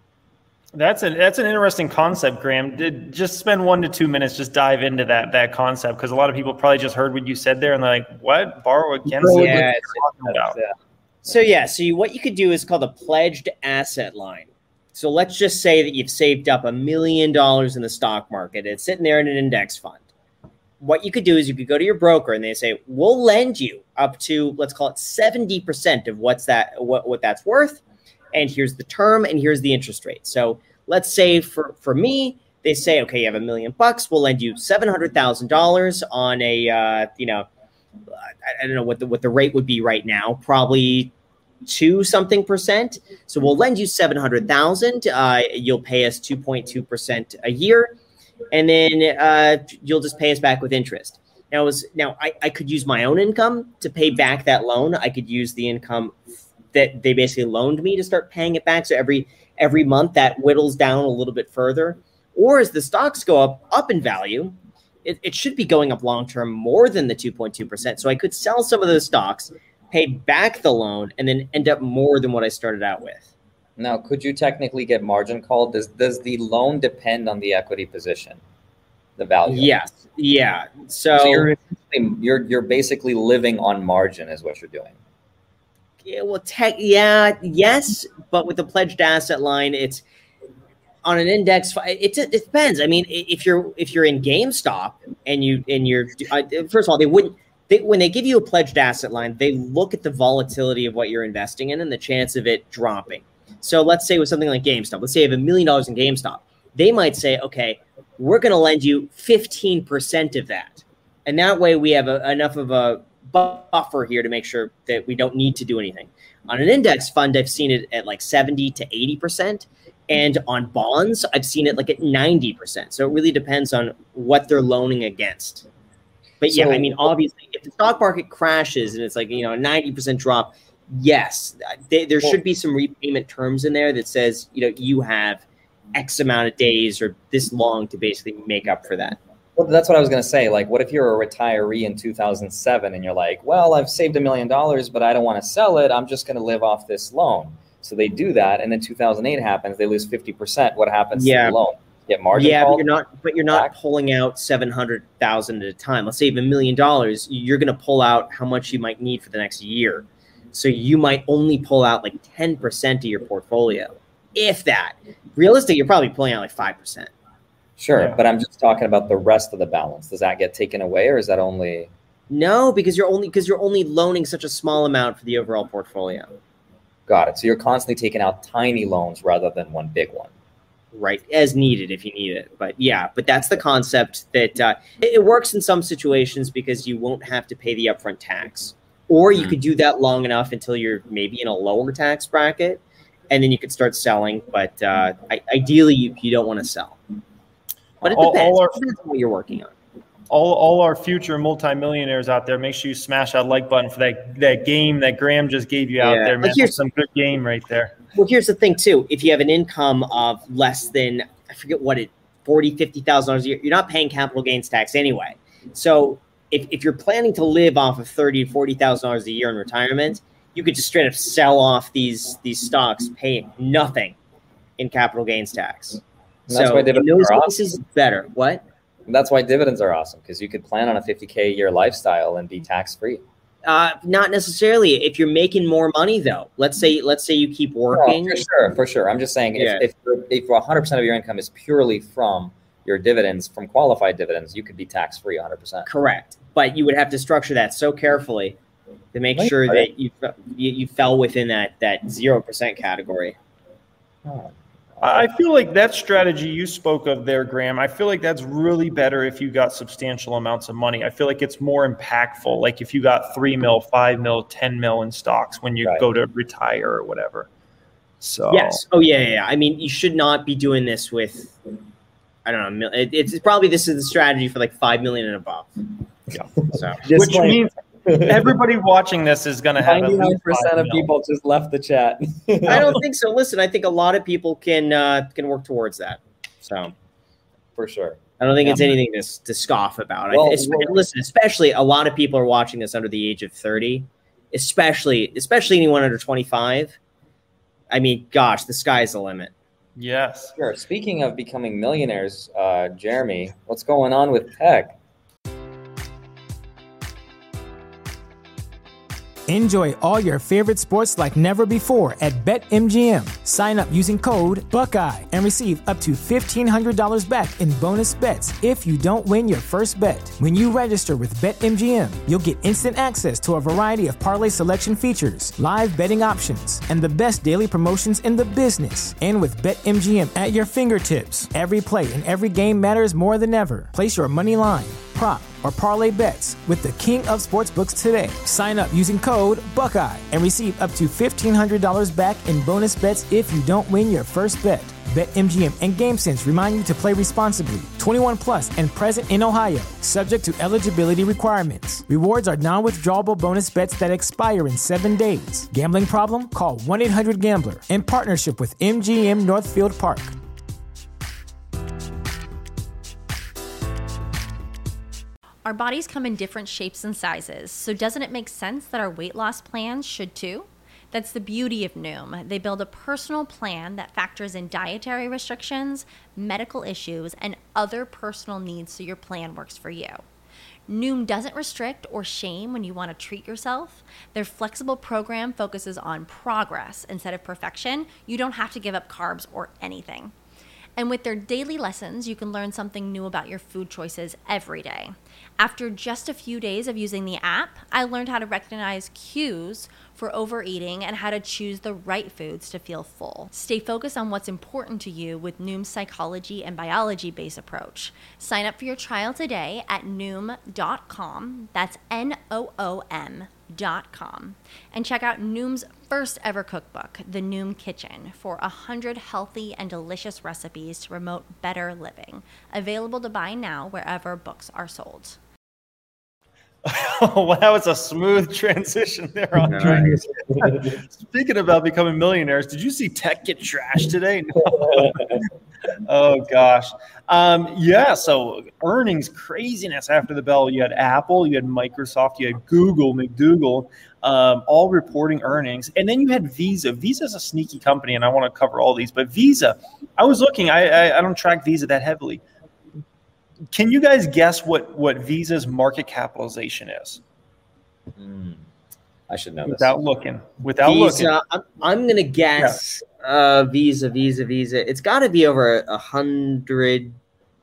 That's an that's an interesting concept, Graham. Did just spend one to two minutes, just dive into that that concept, because a lot of people probably just heard what you said there and they're like, "What? Borrow against?" Yeah. yeah. So yeah, so you, what you could do is called a pledged asset line. So let's just say that you've saved up a million dollars in the stock market. It's sitting there in an index fund. What you could do is you could go to your broker and they say, we'll lend you up to, let's call it seventy percent of what's that, what, what that's worth. And here's the term and here's the interest rate. So let's say for, for me, they say, okay, you have a million bucks. We'll lend you seven hundred thousand dollars on a, uh, you know, I, I don't know what the, what the rate would be right now, probably two something percent. So we'll lend you seven hundred thousand. Uh, you'll pay us two point two percent a year. And then uh, you'll just pay us back with interest. Now, was, now I, I could use my own income to pay back that loan. I could use the income that they basically loaned me to start paying it back. So every, every month that whittles down a little bit further. Or as the stocks go up, up in value, it, it should be going up long-term more than the two point two percent. So I could sell some of those stocks, pay back the loan, and then end up more than what I started out with. Now, could you technically get margin called? Does does the loan depend on the equity position, the value? Yes. Yeah. So, so you're, you're you're basically living on margin, is what you're doing. Yeah. Well, tech. Yeah. Yes, but with the pledged asset line, it's on an index. It, it depends. I mean, if you're if you're in GameStop and you and you're uh, first of all, they wouldn't. They, when they give you a pledged asset line, they look at the volatility of what you're investing in and the chance of it dropping. So let's say with something like GameStop, let's say you have a million dollars in GameStop. They might say, okay, we're going to lend you fifteen percent of that. And that way we have a, enough of a buffer here to make sure that we don't need to do anything. On an index fund, I've seen it at like seventy to eighty percent. And on bonds, I've seen it like at ninety percent. So it really depends on what they're loaning against. But yeah, so, I mean, obviously, if the stock market crashes and it's like, you know, a ninety percent drop, yes, they, there should be some repayment terms in there that says, you know, you have X amount of days or this long to basically make up for that. Well, that's what I was going to say. Like, what if you're a retiree in two thousand seven and you're like, well, I've saved a million dollars, but I don't want to sell it. I'm just going to live off this loan. So they do that. And then two thousand eight happens. They lose fifty percent. What happens yeah. to the loan? Get margin yeah, called? but you're not, but you're not pulling out seven hundred thousand at a time. Let's say you have a million dollars. You're going to pull out how much you might need for the next year. So you might only pull out like ten percent of your portfolio, if that. Realistic, you're probably pulling out like five percent. Sure, yeah. But I'm just talking about the rest of the balance. Does that get taken away, or is that only? No, because you're only because you're only loaning such a small amount for the overall portfolio. Got it. So you're constantly taking out tiny loans rather than one big one. Right, as needed if you need it. But yeah, but that's the concept that uh, it, it works in some situations because you won't have to pay the upfront tax. Or you could do that long enough until you're maybe in a lower tax bracket, and then you could start selling. But uh, I, ideally, you, you don't want to sell. But it all, depends. all our, it depends on what you're working on. all, all our future multimillionaires out there, make sure you smash that like button for that, that game that Graham just gave you out Yeah. there, man. Like, here's- Some good game right there. Well, here's the thing too. If you have an income of less than, I forget what it, forty, fifty thousand dollars a year, you're not paying capital gains tax anyway. So if, if you're planning to live off of thirty to forty thousand dollars a year in retirement, you could just straight up sell off these these stocks, pay nothing in capital gains tax. And that's so why in dividends those are cases, it's better. What? And that's why dividends are awesome, because you could plan on a fifty K a year lifestyle and be tax free. Uh, not necessarily. If you're making more money, though, let's say let's say you keep working. Oh, for sure, for sure. I'm just saying, Yeah. if if, if one hundred percent of your income is purely from your dividends, from qualified dividends, you could be tax free one hundred percent. Correct, but you would have to structure that so carefully to make Right. sure that you you, you fell within that that zero percent category. Oh. I feel like that strategy you spoke of there, Graham, I feel like that's really better if you got substantial amounts of money. I feel like it's more impactful. Like if you got three mil, five mil, ten mil in stocks when you Right. go to retire or whatever. So Yes. Oh yeah, yeah, yeah. I mean, you should not be doing this with. I don't know. mil- It, it's probably this is the strategy for like five million and above. Yeah. So which means everybody watching this is going to have at ninety-nine least percent five of mil. people just left the chat. I don't think so. Listen, I think a lot of people can uh, can work towards that. So For sure. I don't think Yeah. it's anything to, to scoff about. I- Well, es- well- listen, especially a lot of people are watching this under the age of thirty, especially especially anyone under twenty-five. I mean, gosh, the sky's the limit. Yes. Sure. Speaking of becoming millionaires, uh, Jeremy, what's going on with tech? Enjoy all your favorite sports like never before at BetMGM. Sign up using code Buckeye and receive up to fifteen hundred dollars back in bonus bets if you don't win your first bet. When you register with BetMGM, you'll get instant access to a variety of parlay selection features, live betting options, and the best daily promotions in the business. And with BetMGM at your fingertips, every play and every game matters more than ever. Place your money line, prop, or parlay bets with the king of sportsbooks today. Sign up using code Buckeye and receive up to fifteen hundred dollars back in bonus bets if you don't win your first bet. BetMGM and GameSense remind you to play responsibly. twenty-one plus and present in Ohio, subject to eligibility requirements. Rewards are non-withdrawable bonus bets that expire in seven days. Gambling problem? Call one eight hundred gambler in partnership with M G M Northfield Park. Our bodies come in different shapes and sizes, so doesn't it make sense that our weight loss plans should too? That's the beauty of Noom. They build a personal plan that factors in dietary restrictions, medical issues, and other personal needs so your plan works for you. Noom doesn't restrict or shame when you want to treat yourself. Their flexible program focuses on progress instead of perfection. You don't have to give up carbs or anything. And with their daily lessons, you can learn something new about your food choices every day. After just a few days of using the app, I learned how to recognize cues for overeating and how to choose the right foods to feel full. Stay focused on what's important to you with Noom's psychology and biology-based approach. Sign up for your trial today at noom dot com. That's N O O M dot com. And check out Noom's first ever cookbook, The Noom Kitchen, for one hundred healthy and delicious recipes to promote better living. Available to buy now wherever books are sold. Oh, well, that was a smooth transition there, Andre. Speaking about becoming millionaires, did you see tech get trashed today? No. Oh, gosh. Um, yeah, so earnings craziness after the bell. You had Apple, you had Microsoft, you had Google, McDougal, um, all reporting earnings. And then you had Visa. Visa's a sneaky company, and I want to cover all these. But Visa, I was looking. I, I, I don't track Visa that heavily. Can you guys guess what, what Visa's market capitalization is? Mm, I should know this. Without looking. Without looking. Visa, I'm, I'm gonna guess uh, Visa, Visa, Visa. It's got to be over a hundred.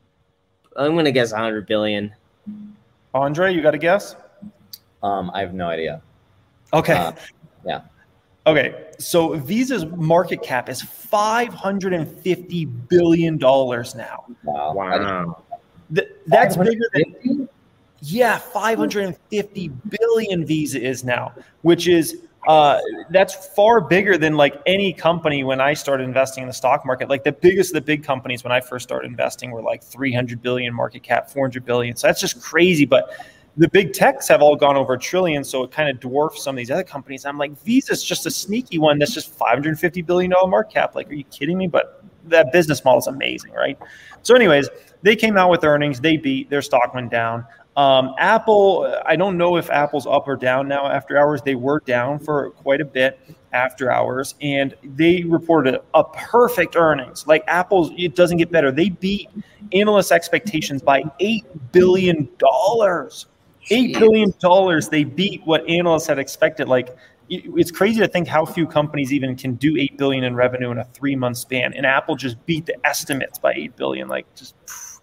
I'm gonna guess a hundred billion. Andre, you got a guess? Um, I have no idea. Okay. Uh, yeah. Okay. So Visa's market cap is five hundred fifty billion dollars now. Wow. Wow. Th- that's bigger than, yeah, five hundred fifty billion Visa is now, which is Uh, that's far bigger than like any company when I started investing in the stock market. Like the biggest of the big companies when I first started investing were like three hundred billion market cap, four hundred billion. So that's just crazy. But the big techs have all gone over a trillion, so it kind of dwarfs some of these other companies. I'm like, Visa's just a sneaky one that's just five hundred fifty billion dollars market cap. Like, are you kidding me? But that business model is amazing, right? So anyways, they came out with earnings. They beat. Their stock went down. Um, Apple, I don't know if Apple's up or down now after hours. They were down for quite a bit after hours, and they reported a, a perfect earnings. Like Apple's, it doesn't get better. They beat analyst expectations by eight billion dollars. eight billion dollars. They beat what analysts had expected. Like, it's crazy to think how few companies even can do eight billion dollars in revenue in a three-month span. And Apple just beat the estimates by eight billion dollars. Like, just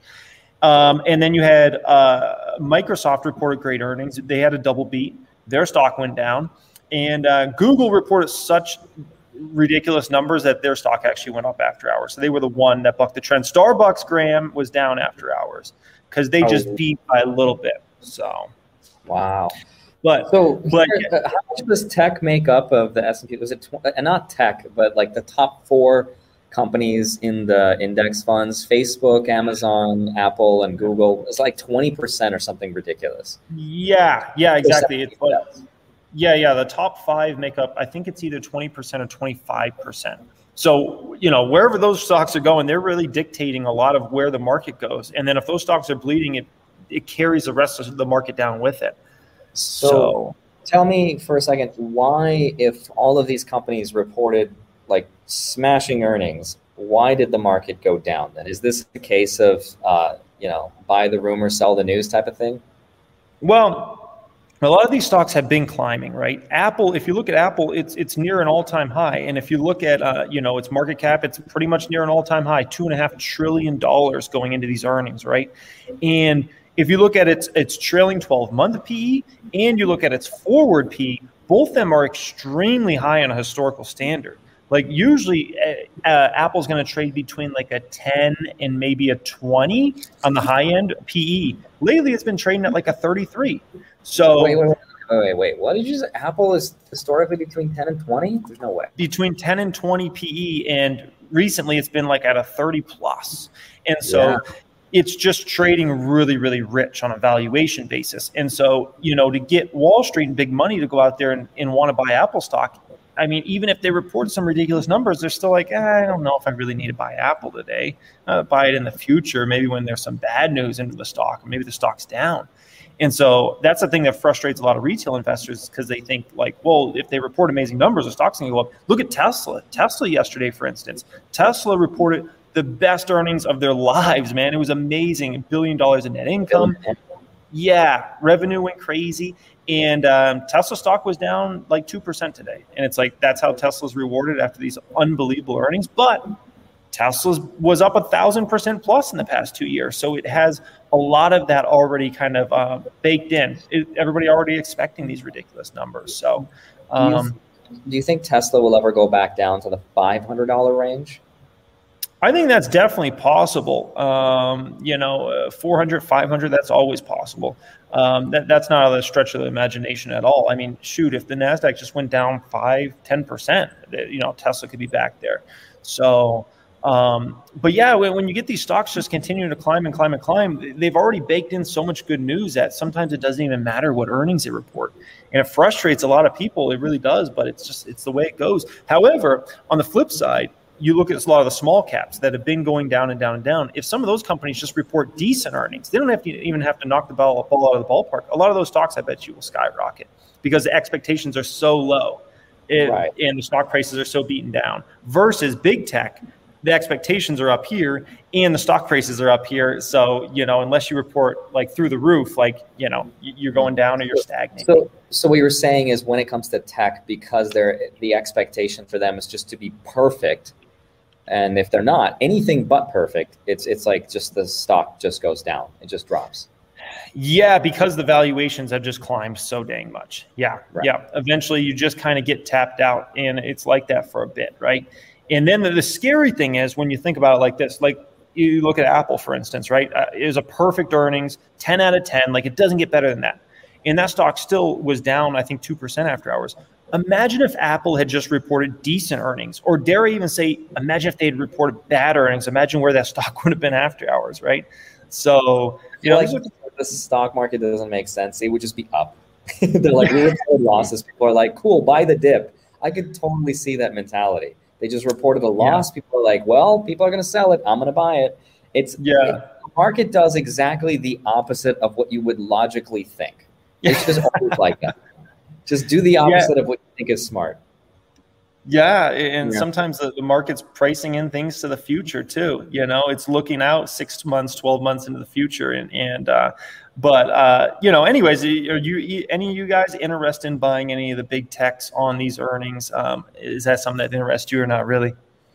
um, and then you had uh, Microsoft reported great earnings. They had a double beat. Their stock went down. And uh, Google reported such ridiculous numbers that their stock actually went up after hours. So they were the one that bucked the trend. Starbucks, Graham, was down after hours because they just beat by a little bit. So, wow. But so, but, here, uh, how much does tech make up of the S and P? Was it tw- uh, not tech, but like the top four companies in the index funds? Facebook, Amazon, Apple, and Google. It's like twenty percent or something ridiculous. Yeah, yeah, exactly. It's like, yeah, yeah. The top five make up, I think it's either twenty percent or twenty-five percent. So, you know, wherever those stocks are going, they're really dictating a lot of where the market goes. And then if those stocks are bleeding, it it carries the rest of the market down with it. So, so tell me for a second, why, if all of these companies reported like smashing earnings, why did the market go down then? Is this a case of, uh, you know, buy the rumor, sell the news type of thing? Well, a lot of these stocks have been climbing, right? Apple, if you look at Apple, it's it's near an all-time high. And if you look at, uh, you know, its market cap, it's pretty much near an all-time high, two and a half trillion dollars going into these earnings, right? And if you look at its its trailing twelve-month P E and you look at its forward P E, both of them are extremely high on a historical standard. Like usually uh, uh, Apple's going to trade between like a ten and maybe a twenty on the high end P E. Lately, it's been trading at like a thirty-three. So wait, wait, wait, wait, wait. What did you say? Apple is historically between ten and twenty? There's no way. Between ten and twenty P E, and recently it's been like at a thirty plus. And so yeah. It's just trading really, really rich on a valuation basis. And so, you know, to get Wall Street and big money to go out there and, and want to buy Apple stock, I mean, even if they report some ridiculous numbers, they're still like, eh, I don't know if I really need to buy Apple today. Uh, buy it in the future, maybe when there's some bad news into the stock, or maybe the stock's down. And so that's the thing that frustrates a lot of retail investors because they think like, well, if they report amazing numbers, the stock's going to go up. Look at Tesla. Tesla yesterday, for instance. Tesla reported the best earnings of their lives, man. It was amazing. A billion dollars in net income. Yeah, revenue went crazy. And um, Tesla stock was down like two percent today. And it's like, that's how Tesla's rewarded after these unbelievable earnings. But Tesla's was up a thousand percent plus in the past two years. So it has a lot of that already kind of uh, baked in. It, everybody already expecting these ridiculous numbers. So um, do, you, do you think Tesla will ever go back down to the five hundred dollars range? I think that's definitely possible. Um, you know, uh, four hundred, five hundred, that's always possible. Um, that, that's not a stretch of the imagination at all. I mean, shoot, if the NASDAQ just went down five, ten percent, you know, Tesla could be back there. So, um, but yeah, when, when you get these stocks just continuing to climb and climb and climb, they've already baked in so much good news that sometimes it doesn't even matter what earnings they report. And it frustrates a lot of people. It really does, but it's just, it's the way it goes. However, on the flip side, you look at a lot of the small caps that have been going down and down and down. If some of those companies just report decent earnings, they don't have to even have to knock the ball, ball out of the ballpark. A lot of those stocks, I bet you, will skyrocket because the expectations are so low it, right. and the stock prices are so beaten down. Versus big tech, the expectations are up here and the stock prices are up here. So, you know, unless you report like through the roof, like, you know, you're going down or you're stagnating. So, so what you're saying is when it comes to tech, because they're, the expectation for them is just to be perfect. And if they're not anything but perfect, it's it's like just the stock just goes down. It just drops. Yeah, because the valuations have just climbed so dang much. Yeah, right. yeah. Eventually, you just kind of get tapped out, and it's like that for a bit, right? And then the, the scary thing is when you think about it like this, like you look at Apple, for instance, right? Uh, it was a perfect earnings, ten out of ten. Like it doesn't get better than that. And that stock still was down, I think, two percent after hours. Imagine if Apple had just reported decent earnings, or dare I even say, imagine if they had reported bad earnings. Imagine where that stock would have been after hours, right? So, you know, like the stock market doesn't make sense. It would just be up. They're like, we reported losses. People are like, cool, buy the dip. I could totally see that mentality. They just reported a loss. Yeah. People are like, well, people are going to sell it. I'm going to buy it. It's yeah. It, the market does exactly the opposite of what you would logically think. It's just always like that. Just do the opposite yeah. of what you think is smart. Yeah, and yeah. sometimes the, the market's pricing in things to the future too. You know, it's looking out six months, twelve months into the future, and and uh, but uh, you know, anyways, are you any of you guys interested in buying any of the big techs on these earnings? Um, is that something that interests you or not really?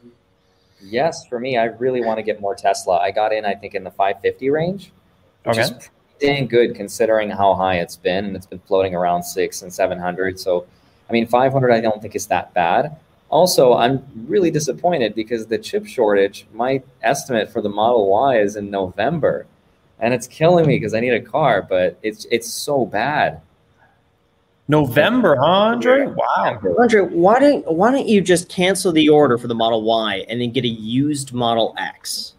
Yes, for me, I really want to get more Tesla. I got in, I think, in the five fifty range, which okay. is dang good considering how high it's been, and it's been floating around six and seven hundred. So, I mean, five hundred I don't think is that bad. Also, I'm really disappointed because the chip shortage, my estimate for the Model Y is in November, and it's killing me because I need a car, but it's it's so bad. November, huh, Andre? Wow. Andre, why don't why don't you just cancel the order for the Model Y and then get a used Model X?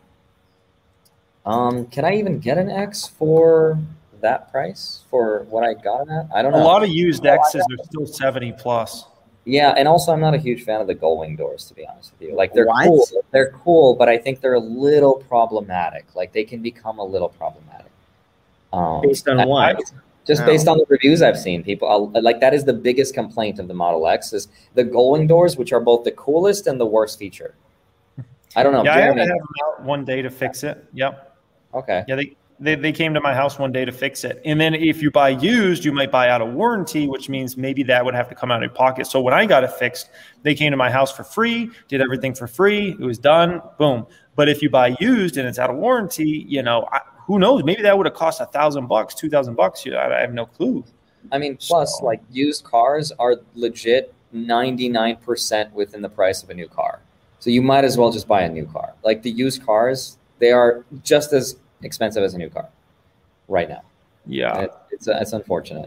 Um, can I even get an X for that price for what I got at? I don't know. A lot of used X's are still seventy plus. Yeah, and also I'm not a huge fan of the gull wing doors, to be honest with you. Like they're what? cool, they're cool, but I think they're a little problematic. Like they can become a little problematic. Um, based on what? Just oh. based on the reviews I've seen, people I'll, like that is the biggest complaint of the Model X is the gull wing doors, which are both the coolest and the worst feature. I don't know. Yeah, Jeremy, I had to have them out one day to fix it. Yep. Okay. Yeah, they, they they came to my house one day to fix it. And then if you buy used, you might buy out of warranty, which means maybe that would have to come out of your pocket. So when I got it fixed, they came to my house for free, did everything for free. It was done. Boom. But if you buy used and it's out of warranty, you know, I, who knows? Maybe that would have cost a thousand bucks, two thousand bucks. You know, I, I have no clue. I mean, plus so. like used cars are legit ninety-nine percent within the price of a new car. So you might as well just buy a new car. Like the used cars, they are just as expensive as a new car right now. Yeah. It, it's uh, it's unfortunate.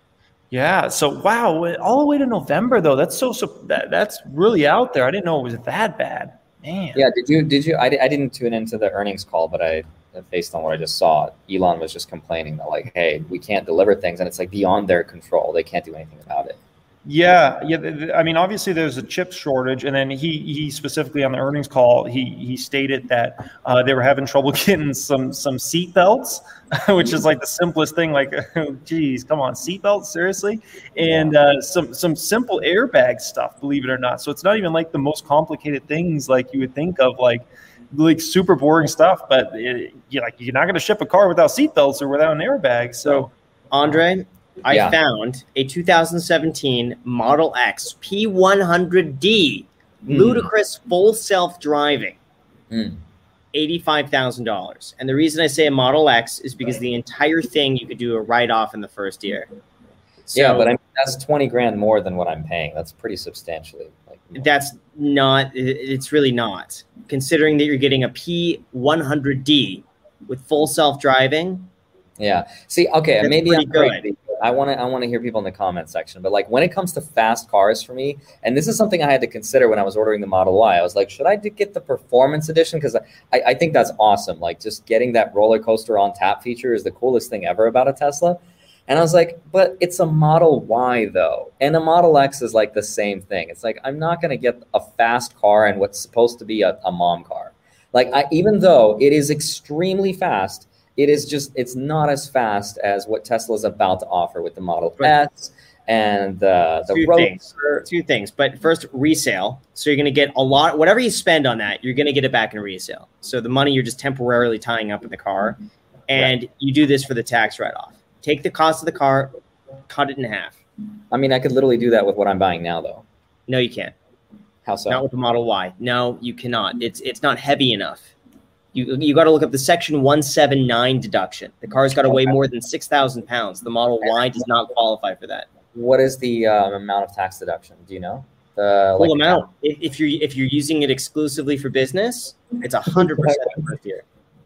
Yeah. So, wow. All the way to November, though. That's so, so that, that's really out there. I didn't know it was that bad. Man. Yeah. Did you, did you, I, I didn't tune into the earnings call, but I, based on what I just saw, Elon was just complaining that like, hey, we can't deliver things. And it's like beyond their control. They can't do anything about it. Yeah, yeah. I mean, obviously, there's a chip shortage, and then he he specifically on the earnings call he he stated that uh, they were having trouble getting some some seat belts, which is like the simplest thing. Like, geez, come on, seat belts, seriously, and uh, some some simple airbag stuff, believe it or not. So it's not even like the most complicated things like you would think of, like like super boring stuff. But it, you like you're not going to ship a car without seat belts or without an airbag. So, Andre. I yeah. found a two thousand seventeen Model X P one hundred D, mm. ludicrous full self-driving, mm. eighty-five thousand dollars. And the reason I say a Model X is because the entire thing you could do a write-off in the first year. So, yeah, but I mean, that's twenty grand more than what I'm paying. That's pretty substantially. Like, that's not, it's really not. Considering that you're getting a P one hundred D with full self-driving. Yeah. See, okay, that's maybe I'm good. crazy. I want to I want to hear people in the comment section. But like when it comes to fast cars for me, and this is something I had to consider when I was ordering the Model Y. I was like, should I get the performance edition? Because I, I think that's awesome. Like just getting that roller coaster on tap feature is the coolest thing ever about a Tesla. And I was like, but it's a Model Y though. And a Model X is like the same thing. It's like, I'm not going to get a fast car and what's supposed to be a, a mom car. Like I, even though it is extremely fast, it is just, it's not as fast as what Tesla is about to offer with the Model right. S and uh, the Two Roadster. Things. Two things. But first, resale. So you're going to get a lot, whatever you spend on that, you're going to get it back in resale. So the money you're just temporarily tying up in the car. And right. you do this for the tax write-off. Take the cost of the car, cut it in half. I mean, I could literally do that with what I'm buying now, though. No, you can't. How so? Not with the Model Y. No, you cannot. It's it's not heavy enough. You you got to look up the Section one seventy-nine deduction. The car's got to weigh more than six thousand pounds. The Model Y does not qualify for that. What is the um, amount of tax deduction? Do you know? The full like, amount. If, if you're if you're using it exclusively for business, it's a hundred percent the first year.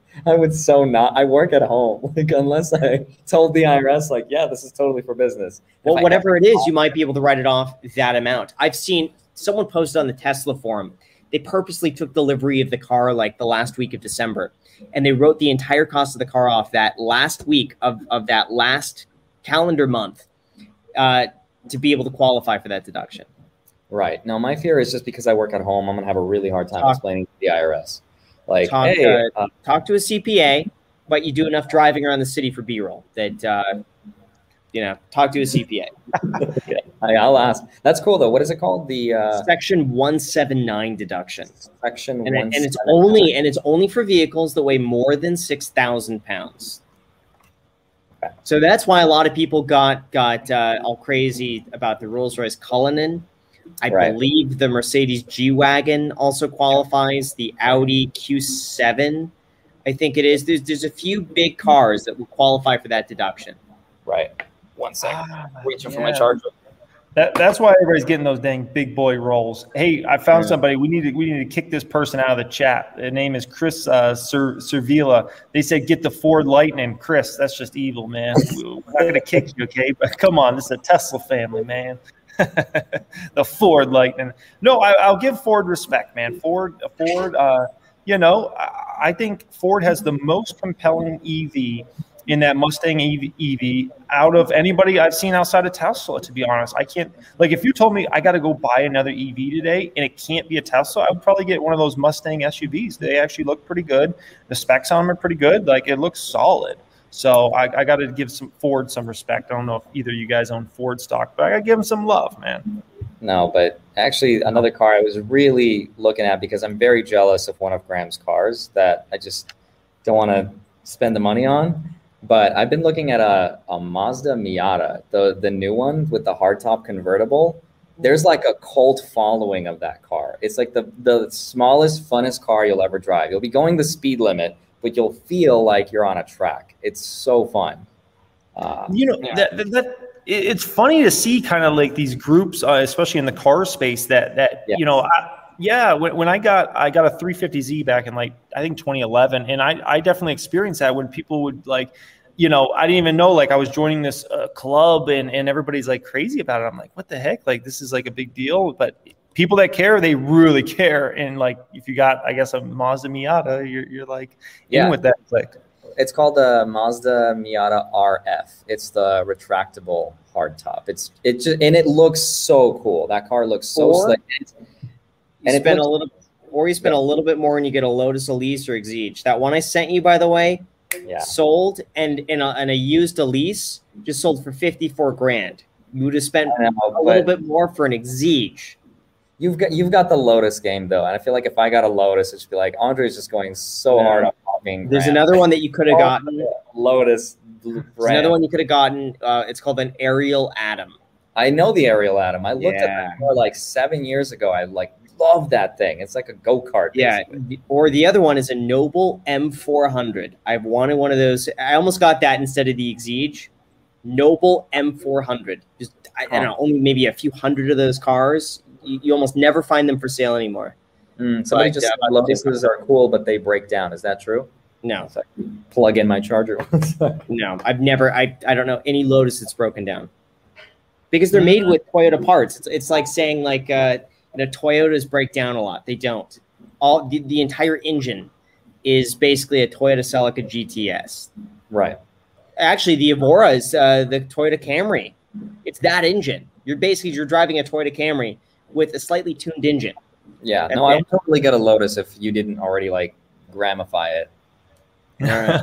I would so not. I work at home. Like, unless I told the I R S, like, yeah, this is totally for business. Well, If I whatever have- it is, you might be able to write it off that amount. I've seen someone posted on the Tesla forum. They purposely took delivery of the car like the last week of December, and they wrote the entire cost of the car off that last week of, of that last calendar month uh, to be able to qualify for that deduction. Right. No, my fear is just because I work at home, I'm going to have a really hard time Talk- explaining to the I R S. Like, Talk, hey, uh, uh, talk to a C P A, but you do enough driving around the city for B-roll that, uh, you know, talk to a C P A. okay, I, I'll ask. That's cool, though. What is it called? The uh, Section one seventy-nine deduction. section And, it, one and it's seventy-nine. only and it's only for vehicles that weigh more than six thousand pounds. Okay. So that's why a lot of people got got uh, all crazy about the Rolls-Royce Cullinan. I Right. believe the Mercedes G-Wagon also qualifies. The Audi Q seven, I think it is. There's there's a few big cars that will qualify for that deduction. Right. One second. Ah, Reaching for yeah. my charger. That, that's why everybody's getting those dang big boy rolls. Hey, I found somebody. We need to we need to kick this person out of the chat. Their name is Chris uh, Ser, Servila. They said get the Ford Lightning. Chris, that's just evil, man. We're not gonna kick you, okay? But come on, this is a Tesla family, man. The Ford Lightning. No, I, I'll give Ford respect, man. Ford, Ford. Uh, you know, I, I think Ford has the most compelling E V in that Mustang E V out of anybody I've seen outside of Tesla, to be honest. I can't, like, if you told me I got to go buy another E V today and it can't be a Tesla, I would probably get one of those Mustang S U Vs. They actually look pretty good. The specs on them are pretty good. Like, it looks solid. So I, I got to give some Ford some respect. I don't know if either of you guys own Ford stock, but I got to give them some love, man. No, but actually another car I was really looking at because I'm very jealous of one of Graham's cars that I just don't want to spend the money on. But I've been looking at a, a Mazda Miata, the, the new one with the hardtop convertible. There's like a cult following of that car. It's like the, the smallest, funnest car you'll ever drive. You'll be going the speed limit, but you'll feel like you're on a track. It's so fun. Uh, You know, Yeah. that, that, that it- it's funny to see kind of like these groups, uh, especially in the car space that, that Yeah. you know, I, yeah, when, when I got I got a three fifty Z back in like, I think twenty eleven, and I, I definitely experienced that when people would like, you know, I didn't even know, like I was joining this uh, club and, and everybody's like crazy about it. I'm like, what the heck? Like, this is like a big deal. But people that care, they really care. And like, if you got, I guess, a Mazda Miata, you're, you're like Yeah. in with that click. It's called the Mazda Miata R F. It's the retractable hardtop. It's it just and it looks so cool. That car looks so Or- slick. You And it spend a looks- little, or you spend a little bit more and you get a Lotus Elise or Exige. That one I sent you, by the way, Yeah. sold and in a, and a used Elise just sold for fifty-four grand. You would have spent I know, a little but bit more for an Exige. you've got you've got the Lotus game though, and I feel like if I got a Lotus, it should be like Andre's just going so Yeah. hard on talking. There's grand. another one that you could have gotten. Lotus There's brand. another one you could have gotten. Uh, it's called an Ariel Atom. I know the Ariel Atom. I looked Yeah. at that car like seven years ago. I like love that thing. It's like a go kart. Yeah. Or the other one is a Noble M four hundred. I've wanted one of those. I almost got that instead of the Exige. Noble M four hundred. Just I, I don't know, only maybe a few hundred of those cars. You, you almost never find them for sale anymore. Mm, somebody But, just uh, said Lotuses are cool, but they break down. Is that true? No, So I plug in my charger. no. I've never. I I don't know any Lotus that's broken down because they're made with Toyota parts. It's it's like saying like uh, you know, Toyotas break down a lot. They don't. All the, the entire engine is basically a Toyota Celica G T S. Right. Actually, the Evora is uh, the Toyota Camry. It's that engine. You're basically you're driving a Toyota Camry with a slightly tuned engine. Yeah. That's No, I it. would totally get a Lotus if you didn't already like Gramify it. Yeah.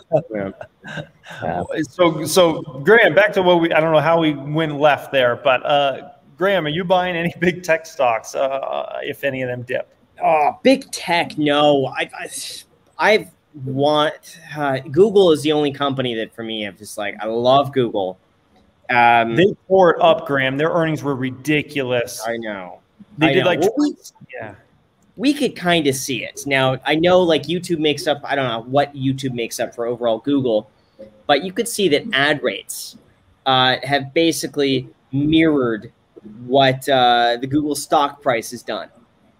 Yeah. So, so Graham, back to what we, I don't know how we went left there, but uh, Graham, are you buying any big tech stocks, uh, if any of them dip? Oh, big tech. No, I, I, I want uh, Google is the only company that for me, I'm just like, I love Google. Um, They tore it up, Graham. Their earnings were ridiculous. I know. They I did know. like, Well, we, yeah. we could kind of see it. Now, I know like YouTube makes up, I don't know what YouTube makes up for overall Google, but you could see that ad rates uh, have basically mirrored what uh, the Google stock price has done.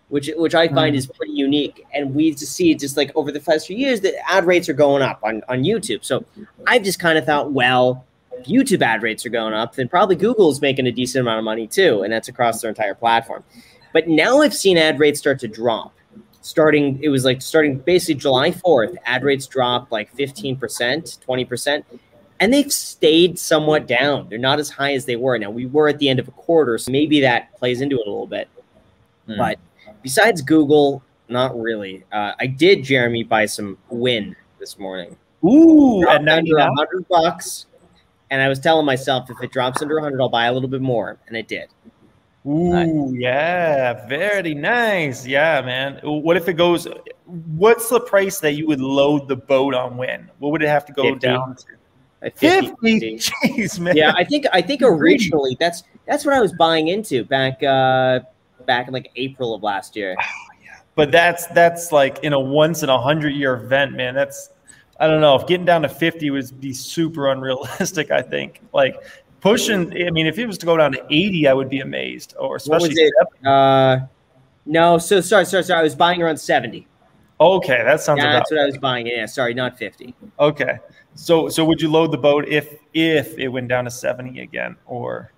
which which I find mm. is pretty unique. And we just see just like over the past few years that ad rates are going up on, on YouTube. So I've just kind of thought, well, if YouTube ad rates are going up, then probably Google's making a decent amount of money too, and that's across their entire platform. But now I've seen ad rates start to drop. Starting, it was like starting basically July fourth, ad rates dropped like fifteen percent, twenty percent, and they've stayed somewhat down. They're not as high as they were. Now, we were at the end of a quarter, so maybe that plays into it a little bit. Mm. But besides Google, not really. Uh, I did, Jeremy, buy some Wynn this morning. Ooh, at ninety-nine one hundred bucks. And I was telling myself, if it drops under one hundred, I'll buy a little bit more. And it did. Ooh, uh, yeah. Very nice. Yeah, man. What if it goes, what's the price that you would load the boat on Wynn? What would it have to go fifty down to? fifty, fifty. Jeez, man. Yeah, I think I think originally that's that's what I was buying into back uh, back in like April of last year. Oh, yeah. But that's that's like in a once in a hundred year event, man. That's I don't know if getting down to fifty would be super unrealistic. I think like pushing. I mean, if it was to go down to eighty, I would be amazed. Or especially what was it? Uh, no, so sorry, sorry, sorry. I was buying around seventy. Okay, that sounds. Yeah, about that's what right. I was buying. Yeah, sorry, not fifty. Okay. So, so would you load the boat if if it went down to seventy again, or?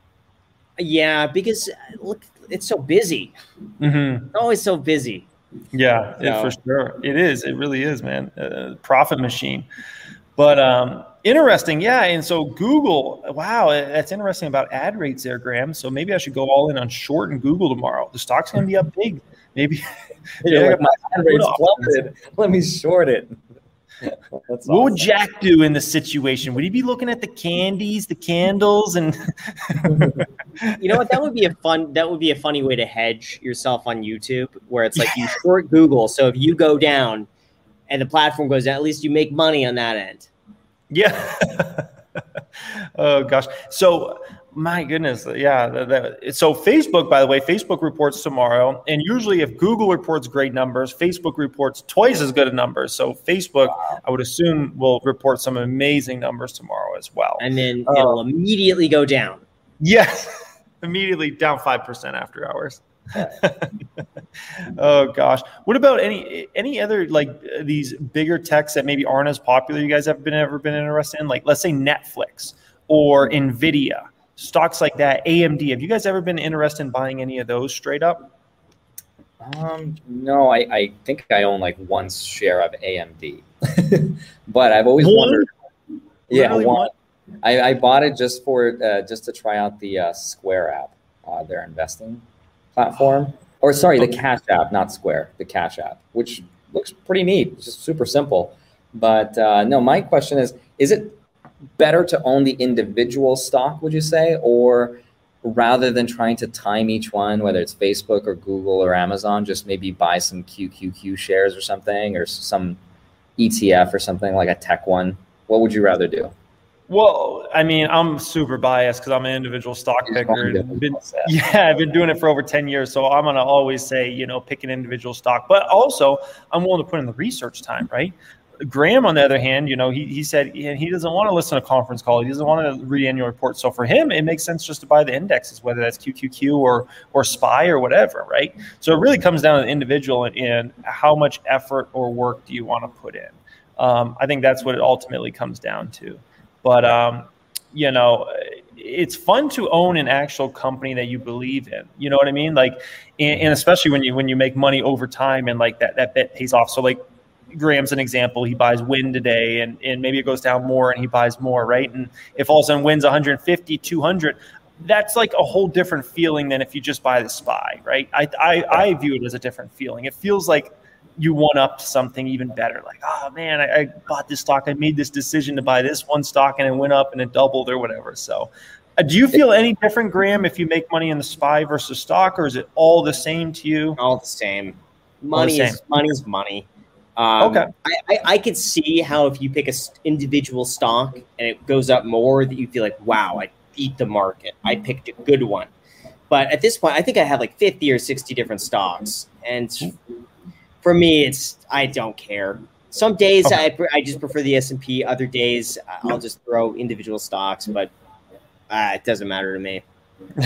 Yeah, because look, it's so busy. Mm-hmm. It's always so busy. Yeah, so. it, for sure, it is. It really is, man. Uh, profit machine. But um, interesting, yeah. And so Google, wow, that's interesting about ad rates there, Graham. So maybe I should go all in on short and Google tomorrow. The stock's gonna be up big. Maybe. You're like, my ad rate's plummeted. Let me short it. That's what awesome. Would Jack do in the situation? Would he be looking at the candies, the candles, and you know what? That would be a fun. That would be a funny way to hedge yourself on YouTube, where it's like you short Google. So if you go down, and the platform goes down, at least you make money on that end. Yeah. Oh gosh. So my goodness. Yeah. The, the, so Facebook, by the way, Facebook reports tomorrow. And usually if Google reports great numbers, Facebook reports twice as good of numbers. So Facebook, wow. I would assume, will report some amazing numbers tomorrow as well. And then uh, it'll immediately go down. Yes. Immediately down five percent after hours. Oh gosh. What about any any other like these bigger techs that maybe aren't as popular you guys have been ever been interested in? Like let's say Netflix or Nvidia, stocks like that, A M D. Have you guys ever been interested in buying any of those straight up? Um, no, I, I think I own like one share of A M D, but I've always one? wondered. Yeah, Literally one. one? I, I bought it just for uh, just to try out the uh, Square app, uh, their investing platform. Or sorry, the Cash app, not Square, the Cash app, which looks pretty neat. It's just super simple. But uh, no, my question is, is it better to own the individual stock, would you say? Or rather than trying to time each one, whether it's Facebook or Google or Amazon, just maybe buy some Q Q Q shares or something, or some E T F or something like a tech one? What would you rather do? Well, I mean, I'm super biased because I'm an individual stock picker. Been, yeah, I've been doing it for over ten years. So I'm going to always say, you know, pick an individual stock. But also, I'm willing to put in the research time, right? Graham, on the other hand, you know, he, he said he doesn't want to listen to a conference call. He doesn't want to read annual reports. So for him, it makes sense just to buy the indexes, whether that's Q Q Q or or S P Y or whatever, right? So it really comes down to the individual and, and how much effort or work do you want to put in. Um, I think that's what it ultimately comes down to. But, um, you know, it's fun to own an actual company that you believe in. You know what I mean? Like, and, and especially when you when you make money over time and like that, that bet pays off. So like Graham's an example. He buys Wynn today and, and maybe it goes down more and he buys more, right? And if all of a sudden Wynn's one fifty, two hundred, that's like a whole different feeling than if you just buy the S P Y, right? I, I, I view it as a different feeling. It feels like you one up something even better. Like, oh man, I, I bought this stock. I made this decision to buy this one stock and it went up and it doubled or whatever. So uh, do you feel any different, Graham, if you make money in the S P Y versus stock, or is it all the same to you? All the same. Money the is same. money's money. Um, okay. I, I, I could see how if you pick an individual stock and it goes up more, that you feel like, wow, I beat the market. I picked a good one. But at this point, I think I have like fifty or sixty different stocks. And for me, it's I don't care. Some days okay. I I just prefer the S and P. Other days I'll just throw individual stocks, but uh, it doesn't matter to me.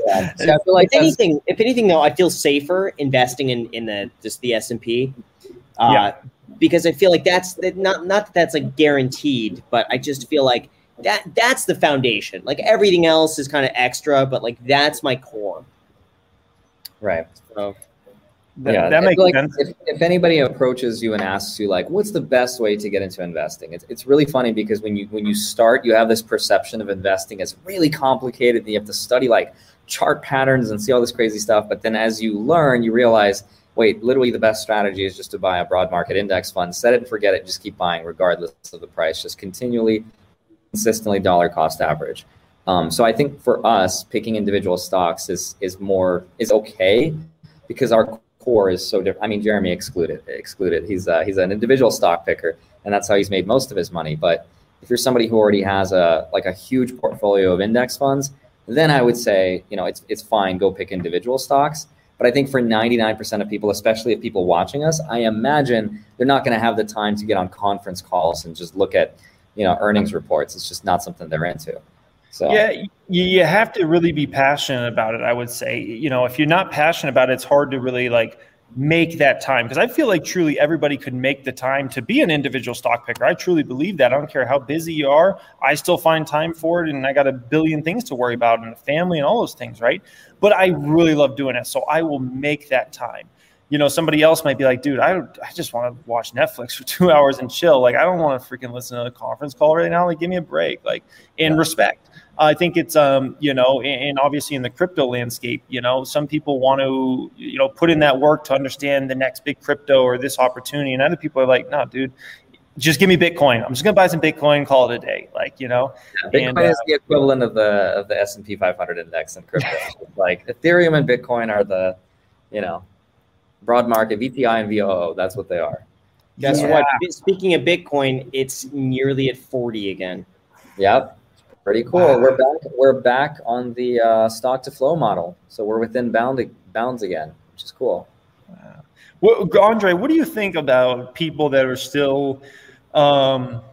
Yeah. So I feel like if anything, if anything, though, I feel safer investing in in the just the S and P, uh, Yeah. because I feel like that's that not not that that's like guaranteed, but I just feel like that that's the foundation. Like everything else is kind of extra, but like that's my core. Right. So, That, yeah, that I makes feel like sense. If, if anybody approaches you and asks you like, what's the best way to get into investing? It's, it's really funny because when you when you start, you have this perception of investing as really complicated. And you have to study like chart patterns and see all this crazy stuff. But then as you learn, you realize, wait, literally the best strategy is just to buy a broad market index fund, set it and forget it, just keep buying regardless of the price, just continually, consistently dollar cost average. Um, so I think for us, picking individual stocks is is more is okay because our core is so different. I mean, Jeremy excluded, excluded. He's uh, he's an individual stock picker, and that's how he's made most of his money. But if you're somebody who already has a like a huge portfolio of index funds, then I would say, you know, it's it's fine. Go pick individual stocks. But I think for ninety-nine percent of people, especially if people watching us, I imagine they're not going to have the time to get on conference calls and just look at, you know, earnings reports. It's just not something they're into. So yeah, you, you have to really be passionate about it, I would say. You know, if you're not passionate about it, it's hard to really like make that time. Because I feel like truly everybody could make the time to be an individual stock picker. I truly believe that. I don't care how busy you are. I still find time for it. And I got a billion things to worry about and a family and all those things, right? But I really love doing it. So I will make that time. You know, somebody else might be like, dude, I I just want to watch Netflix for two hours and chill. Like, I don't want to freaking listen to a conference call right now. Like, give me a break. Like, in respect. I think it's, um, you know, and obviously in the crypto landscape, you know, some people want to, you know, put in that work to understand the next big crypto or this opportunity. And other people are like, no, dude, just give me Bitcoin. I'm just going to buy some Bitcoin, call it a day. Like, you know, yeah, Bitcoin and, uh, is the equivalent of the of the S and P five hundred index in crypto. Like Ethereum and Bitcoin are the, you know, broad market, V T I and V O O. That's what they are. guess Yeah. what? Speaking of Bitcoin, it's nearly at forty again. Yep. Pretty cool. Wow. We're back. We're back on the uh, stock to flow model, so we're within bound bounds again, which is cool. Wow. Well, Andre, what do you think about people that are still um,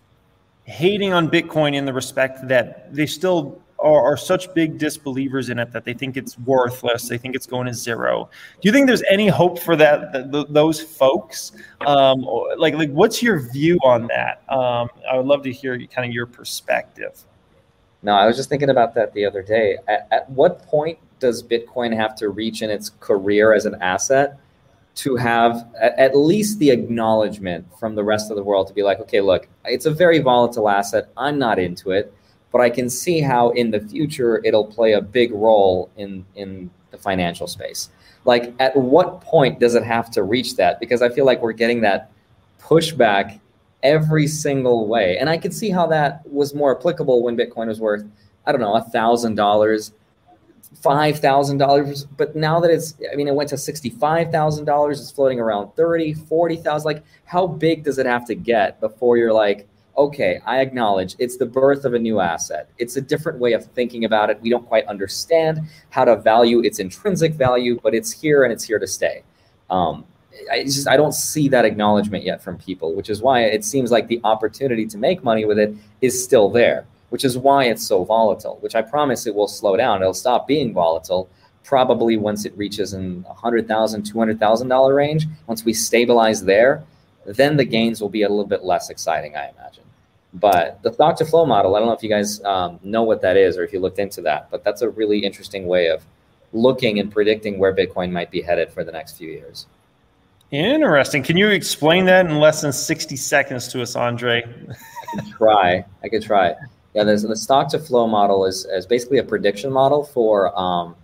hating on Bitcoin in the respect that they still are, are such big disbelievers in it that they think it's worthless, they think it's going to zero? Do you think there's any hope for that, th- those folks? Um, or, like, like, what's your view on that? Um, I would love to hear kind of your perspective. No, I was just thinking about that the other day. At, at what point does Bitcoin have to reach in its career as an asset to have at, at least the acknowledgement from the rest of the world to be like, okay, look, it's a very volatile asset. I'm not into it, but I can see how in the future it'll play a big role in, in the financial space. Like, at what point does it have to reach that? Because I feel like we're getting that pushback every single way. And I could see how that was more applicable when Bitcoin was worth, I don't know, a thousand dollars, five thousand dollars. But now that it's, I mean, it went to sixty-five thousand dollars, it's floating around thirty, forty thousand. Like, how big does it have to get before you're like, okay, I acknowledge it's the birth of a new asset. It's a different way of thinking about it. We don't quite understand how to value its intrinsic value, but it's here and it's here to stay. Um, I just I don't see that acknowledgement yet from people, which is why it seems like the opportunity to make money with it is still there, which is why it's so volatile, which I promise it will slow down. It'll stop being volatile probably once it reaches in one hundred thousand dollars, two hundred thousand dollars range. Once we stabilize there, then the gains will be a little bit less exciting, I imagine. But the stock to flow model, I don't know if you guys um, know what that is or if you looked into that, but that's a really interesting way of looking and predicting where Bitcoin might be headed for the next few years. Interesting. Can you explain that in less than sixty seconds to us, Andre? I could try. I could try. Yeah, there's the stock to flow model is, is basically a prediction model for um,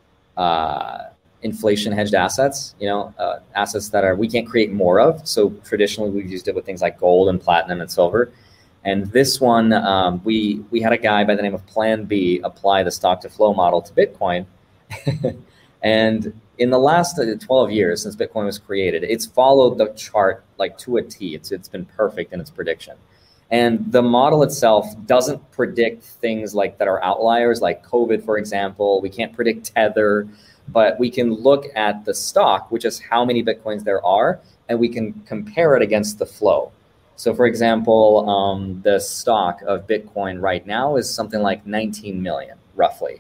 uh, inflation hedged assets, you know, uh, assets that are we can't create more of. So traditionally we've used it with things like gold and platinum and silver. And this one, um, we we had a guy by the name of Plan B apply the stock to flow model to Bitcoin. And in the last twelve years since Bitcoin was created, it's followed the chart like to a T. It's it's been perfect in its prediction. And the model itself doesn't predict things like that are outliers, like COVID, for example. We can't predict Tether, but we can look at the stock, which is how many Bitcoins there are, and we can compare it against the flow. So for example, um, the stock of Bitcoin right now is something like nineteen million, roughly.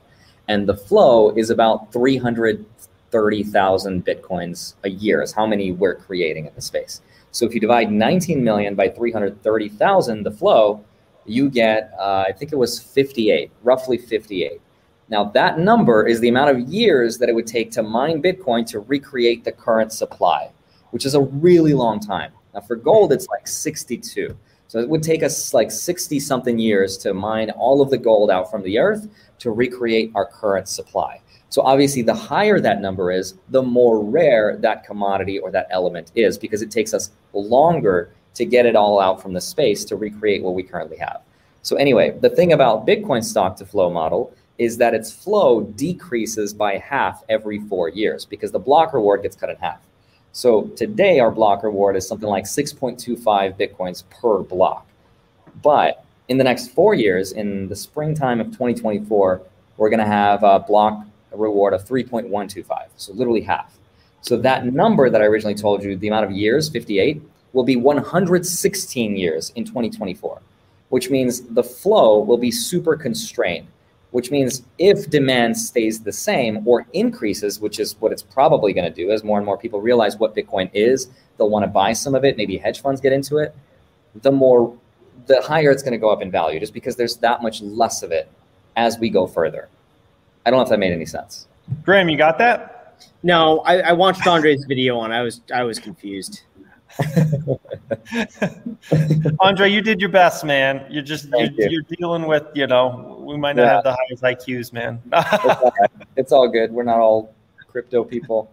And the flow is about three hundred thirty thousand Bitcoins a year is how many we're creating in the space. So if you divide nineteen million by three hundred thirty thousand, the flow, you get, uh, I think it was fifty-eight, roughly fifty-eight. Now that number is the amount of years that it would take to mine Bitcoin to recreate the current supply, which is a really long time. Now for gold, it's like sixty-two. So it would take us like sixty something years to mine all of the gold out from the earth to recreate our current supply. So obviously the higher that number is, the more rare that commodity or that element is, because it takes us longer to get it all out from the space to recreate what we currently have. So anyway, the thing about Bitcoin stock to flow model is that its flow decreases by half every four years because the block reward gets cut in half. So today our block reward is something like six point two five Bitcoins per block. But in the next four years, in the springtime of twenty twenty-four, we're gonna have a block reward of three point one two five, so literally half. So that number that I originally told you, the amount of years, fifty-eight, will be one hundred sixteen years in twenty twenty-four, which means the flow will be super constrained, which means if demand stays the same or increases, which is what it's probably going to do as more and more people realize what Bitcoin is, they'll want to buy some of it, maybe hedge funds get into it, the more, the higher it's going to go up in value, just because there's that much less of it as we go further. I don't know if that made any sense. Graham, you got that? No, I, I watched Andre's video and I was I was confused. Andre, you did your best, man. You're just you're, you. you're dealing with, you know, we might not Yeah. have the highest I Qs, man. It's all right. It's all good. We're not all crypto people.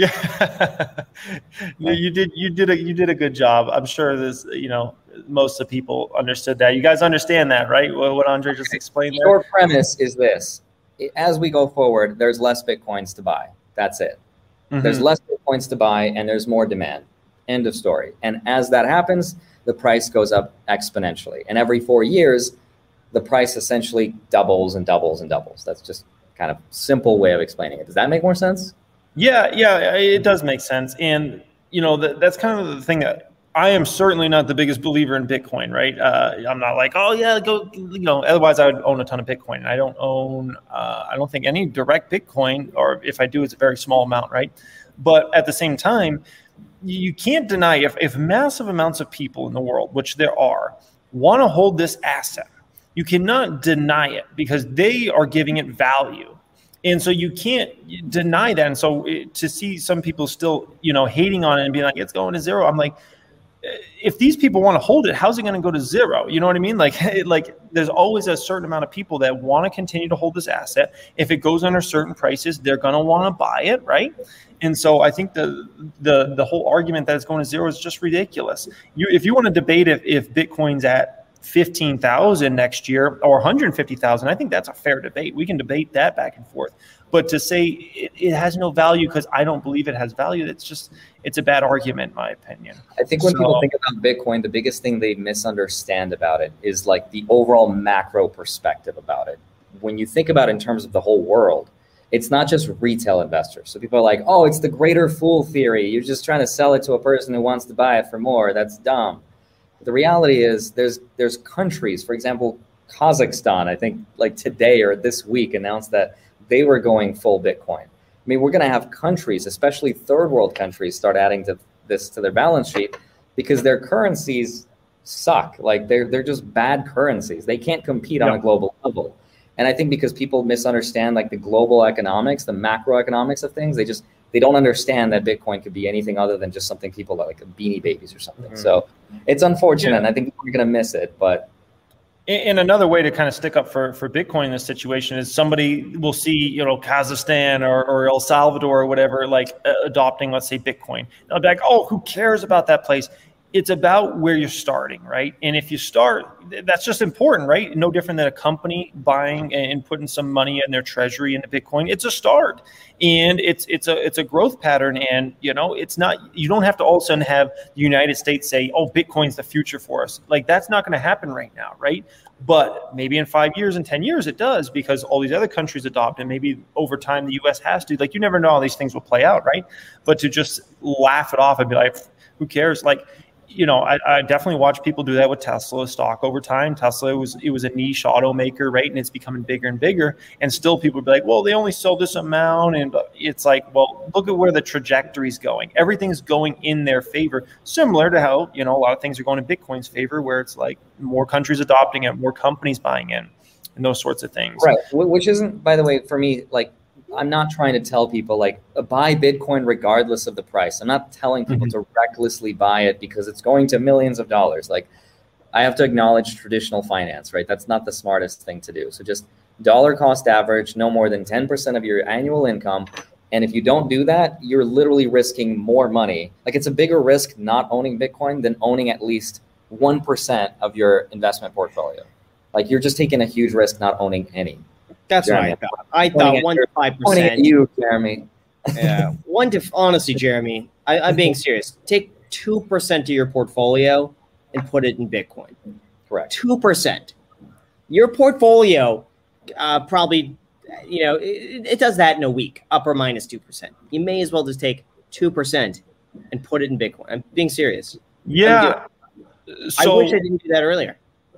Yeah, you, you did you did a you did a good job. I'm sure this, you know, most of the people understood that. You guys understand that, right? What, what Andre just explained there. Short premise is this: as we go forward, there's less Bitcoins to buy. That's it. Mm-hmm. There's less Bitcoins to buy, and there's more demand. End of story. And as that happens, the price goes up exponentially. And every four years, the price essentially doubles and doubles and doubles. That's just kind of simple way of explaining it. Does that make more sense? Yeah, yeah, it does make sense. And, you know, that, that's kind of the thing that I am certainly not the biggest believer in Bitcoin, right? Uh, I'm not like, oh, yeah, go, you know, otherwise I would own a ton of Bitcoin. And I don't own, uh, I don't think any direct Bitcoin, or if I do, it's a very small amount, right? But at the same time, you can't deny if, if massive amounts of people in the world, which there are, want to hold this asset, you cannot deny it because they are giving it value. And so you can't deny that. And so it, to see some people still, you know, hating on it and being like, it's going to zero. I'm like, if these people want to hold it, how's it going to go to zero? You know what I mean? Like, it, like there's always a certain amount of people that want to continue to hold this asset. If it goes under certain prices, they're going to want to buy it, right? And so I think the the the whole argument that it's going to zero is just ridiculous. You, if you want to debate if, if Bitcoin's at fifteen thousand next year or one hundred fifty thousand, I think that's a fair debate. We can debate that back and forth. But to say it, it has no value because I don't believe it has value, it's just, it's a bad argument, in my opinion. I think when So- people think about Bitcoin, the biggest thing they misunderstand about it is like the overall macro perspective about it. When you think about it in terms of the whole world, it's not just retail investors. So people are like, oh, it's the greater fool theory. You're just trying to sell it to a person who wants to buy it for more. That's dumb. The reality is there's there's countries, for example, Kazakhstan, I think like today or this week announced that they were going full Bitcoin. I mean, we're going to have countries, especially third world countries, start adding to this to their balance sheet because their currencies suck. Like they're they're just bad currencies. They can't compete on Yeah. a global level. And I think because people misunderstand like the global economics, the macroeconomics of things, they just they don't understand that Bitcoin could be anything other than just something people like Beanie Babies or something. Mm-hmm. So it's unfortunate, Yeah. and I think we're going to miss it. But And another way to kind of stick up for, for Bitcoin in this situation is somebody will see, you know, Kazakhstan or, or El Salvador or whatever, like uh, adopting, let's say, Bitcoin. They'll be like, oh, who cares about that place? It's about where you're starting, right? And if you start, that's just important, right? No different than a company buying and putting some money in their treasury into Bitcoin. It's a start, and it's it's a it's a growth pattern. And you know, it's not, you don't have to all of a sudden have the United States say, "Oh, Bitcoin's the future for us." Like that's not going to happen right now, right? But maybe in five years and ten years it does because all these other countries adopt, and maybe over time the U S has to. Like you never know how these things will play out, right? But to just laugh it off and be like, "Who cares?" Like. you know, I, I definitely watch people do that with Tesla stock over time. Tesla was it was a niche automaker, right? And it's becoming bigger and bigger. And still people be like, well, they only sell this amount. And it's like, well, look at where the trajectory is going. Everything's going in their favor, similar to how, you know, a lot of things are going in Bitcoin's favor, where it's like more countries adopting it, more companies buying in, and those sorts of things. Right. Which isn't, by the way, for me, like, I'm not trying to tell people like buy Bitcoin regardless of the price. I'm not telling people mm-hmm. to recklessly buy it because it's going to millions of dollars. Like, I have to acknowledge traditional finance, right? That's not the smartest thing to do. So just dollar cost average, no more than ten percent of your annual income. And if you don't do that, you're literally risking more money. Like, it's a bigger risk not owning Bitcoin than owning at least one percent of your investment portfolio. Like, you're just taking a huge risk not owning any. That's Jeremy. What I thought. I thought one to five percent. Pointing at you, Jeremy. Yeah, one to honestly, Jeremy. I, I'm being serious. Take two percent of your portfolio and put it in Bitcoin. Correct. Two percent. Your portfolio, uh, probably, you know, it, it does that in a week, up or minus two percent. You may as well just take two percent and put it in Bitcoin. I'm being serious. Yeah. So, I wish I didn't do that earlier.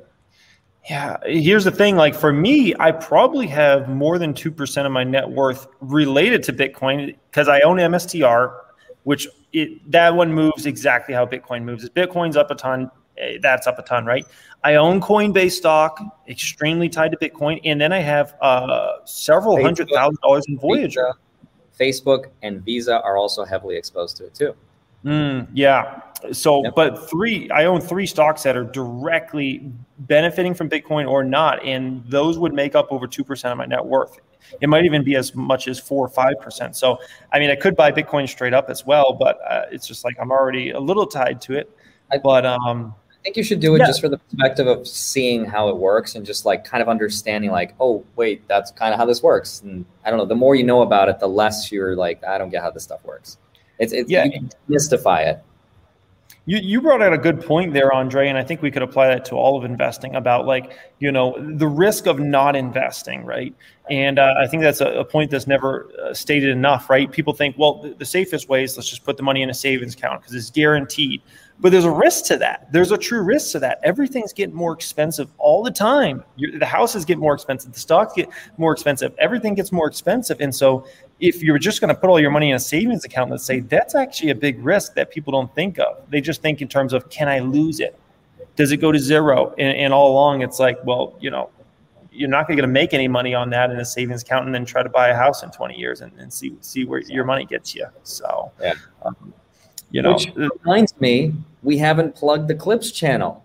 Yeah, here's the thing. Like, for me, I probably have more than two percent of my net worth related to Bitcoin because I own M S T R, which it, that one moves exactly how Bitcoin moves. If Bitcoin's up a ton, that's up a ton, right? I own Coinbase stock, extremely tied to Bitcoin. And then I have uh, several Facebook, hundred thousand dollars in Voyager. Facebook and Visa are also heavily exposed to it too. Mm, yeah. So, yep. But three, I own three stocks that are directly benefiting from Bitcoin or not. And those would make up over two percent of my net worth. It might even be as much as four or five percent. So, I mean, I could buy Bitcoin straight up as well, but uh, it's just like, I'm already a little tied to it. I, but um, I think you should do it yeah. just for the perspective of seeing how it works and just like kind of understanding like, oh, wait, that's kind of how this works. And I don't know, the more you know about it, the less you're like, I don't get how this stuff works. It's, it's yeah. you can mystify it. You you brought out a good point there, Andre, and I think we could apply that to all of investing about like, you know, the risk of not investing, right? And uh, I think that's a, a point that's never uh, stated enough, right? People think, well, the, the safest way is let's just put the money in a savings account because it's guaranteed. But there's a risk to that. There's a true risk to that. Everything's getting more expensive all the time. You're, the houses get more expensive. The stocks get more expensive. Everything gets more expensive. And so if you're just going to put all your money in a savings account, let's say, that's actually a big risk that people don't think of. They just think in terms of, can I lose it? Does it go to zero? And, and all along, it's like, well, you know, you're not going to make any money on that in a savings account and then try to buy a house in twenty years and, and see see where your money gets you. So, yeah. um, you know. Which reminds me, we haven't plugged the Clips channel.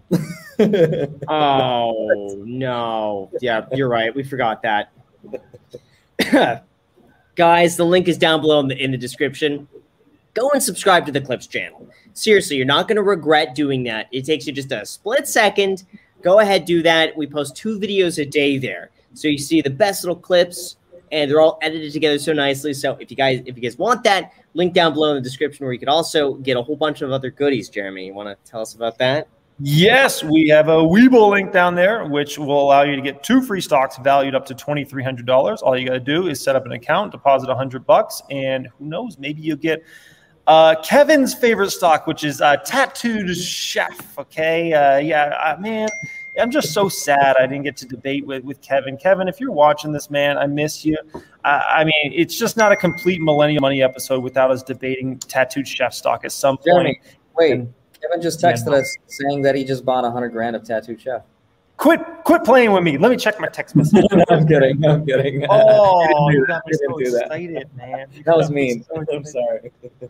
Oh, no. Yeah, you're right. We forgot that. Guys, the link is down below in the, in the description. Go and subscribe to the Clips channel. Seriously, you're not going to regret doing that. It takes you just a split second. Go ahead, do that. We post two videos a day there. So you see the best little clips, and they're all edited together so nicely. So if you guys if you guys want that, link down below in the description where you could also get a whole bunch of other goodies. Jeremy, you want to tell us about that? Yes, we have a Webull link down there, which will allow you to get two free stocks valued up to twenty-three hundred dollars. All you got to do is set up an account, deposit one hundred bucks, and who knows, maybe you'll get uh, Kevin's favorite stock, which is uh, Tattooed Chef. Okay, uh, yeah, uh, man, I'm just so sad I didn't get to debate with, with Kevin. Kevin, if you're watching this, man, I miss you. Uh, I mean, it's just not a complete Millennial Money episode without us debating Tattooed Chef stock at some point. Jeremy, wait. And, Kevin just texted yeah. us saying that he just bought a hundred grand of Tattooed Chef. Quit, quit playing with me. Let me check my text message. no, I'm kidding. I'm kidding. Oh, you got me so excited, man. You that was mean. So I'm sorry.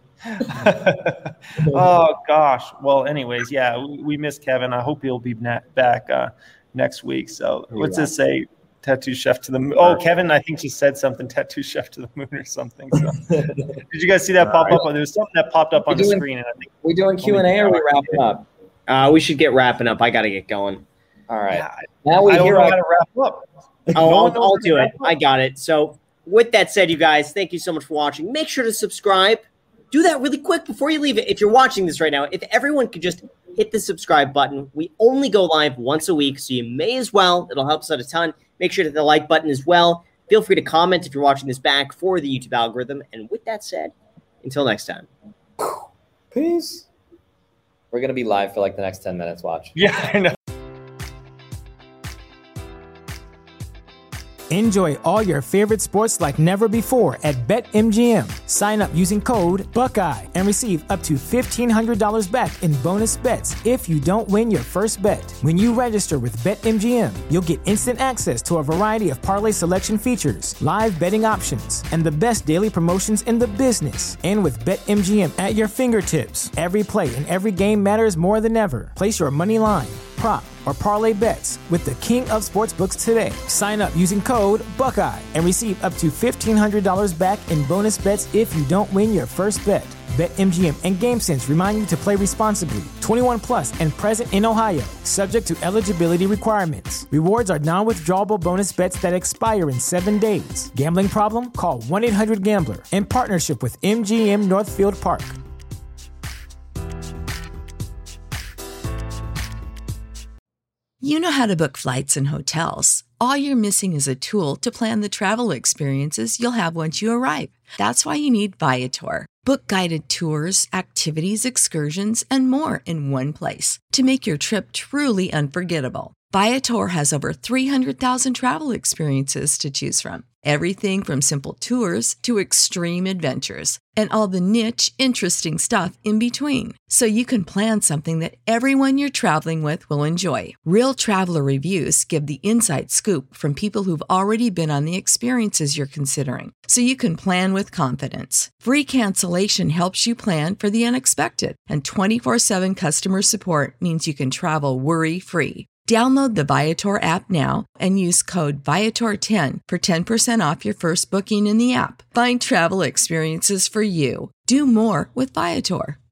Oh gosh. Well, anyways, yeah, we, we miss Kevin. I hope he'll be back uh, next week. So You're what's right. this say? Tattoo Chef to the moon. Oh, Kevin, I think just said something. Tattoo Chef to the moon or something. So. Did you guys see that pop up? There was something that popped up on we the doing, screen. And I think we doing Q and A or are we wrapping up? Uh, we should get wrapping up. I got to get going. All right. Yeah, now we I don't hear know how to wrap up. Oh, I'll, I'll do it. I got it. So with that said, you guys, thank you so much for watching. Make sure to subscribe. Do that really quick before you leave it. If you're watching this right now, if everyone could just hit the subscribe button. We only go live once a week, so you may as well. It'll help us out a ton. Make sure to hit the like button as well. Feel free to comment if you're watching this back for the YouTube algorithm. And with that said, until next time. Peace. We're going to be live for like the next ten minutes. Watch. Yeah, I know. Enjoy all your favorite sports like never before at BetMGM. Sign up using code Buckeye and receive up to fifteen hundred dollars back in bonus bets if you don't win your first bet. When you register with BetMGM, you'll get instant access to a variety of parlay selection features, live betting options, and the best daily promotions in the business. And with BetMGM at your fingertips, every play and every game matters more than ever. Place your money line, prop, or parlay bets with the king of sportsbooks today. Sign up using code Buckeye and receive up to fifteen hundred dollars back in bonus bets if you don't win your first bet. BetMGM and GameSense remind you to play responsibly. twenty-one plus and present in Ohio, subject to eligibility requirements. Rewards are non-withdrawable bonus bets that expire in seven days. Gambling problem? Call one eight hundred gambler in partnership with M G M Northfield Park. You know how to book flights and hotels. All you're missing is a tool to plan the travel experiences you'll have once you arrive. That's why you need Viator. Book guided tours, activities, excursions, and more in one place to make your trip truly unforgettable. Viator has over three hundred thousand travel experiences to choose from. Everything from simple tours to extreme adventures and all the niche, interesting stuff in between. So you can plan something that everyone you're traveling with will enjoy. Real traveler reviews give the inside scoop from people who've already been on the experiences you're considering. So you can plan with confidence. Free cancellation helps you plan for the unexpected. And twenty-four seven customer support means you can travel worry-free. Download the Viator app now and use code Viator ten for ten percent off your first booking in the app. Find travel experiences for you. Do more with Viator.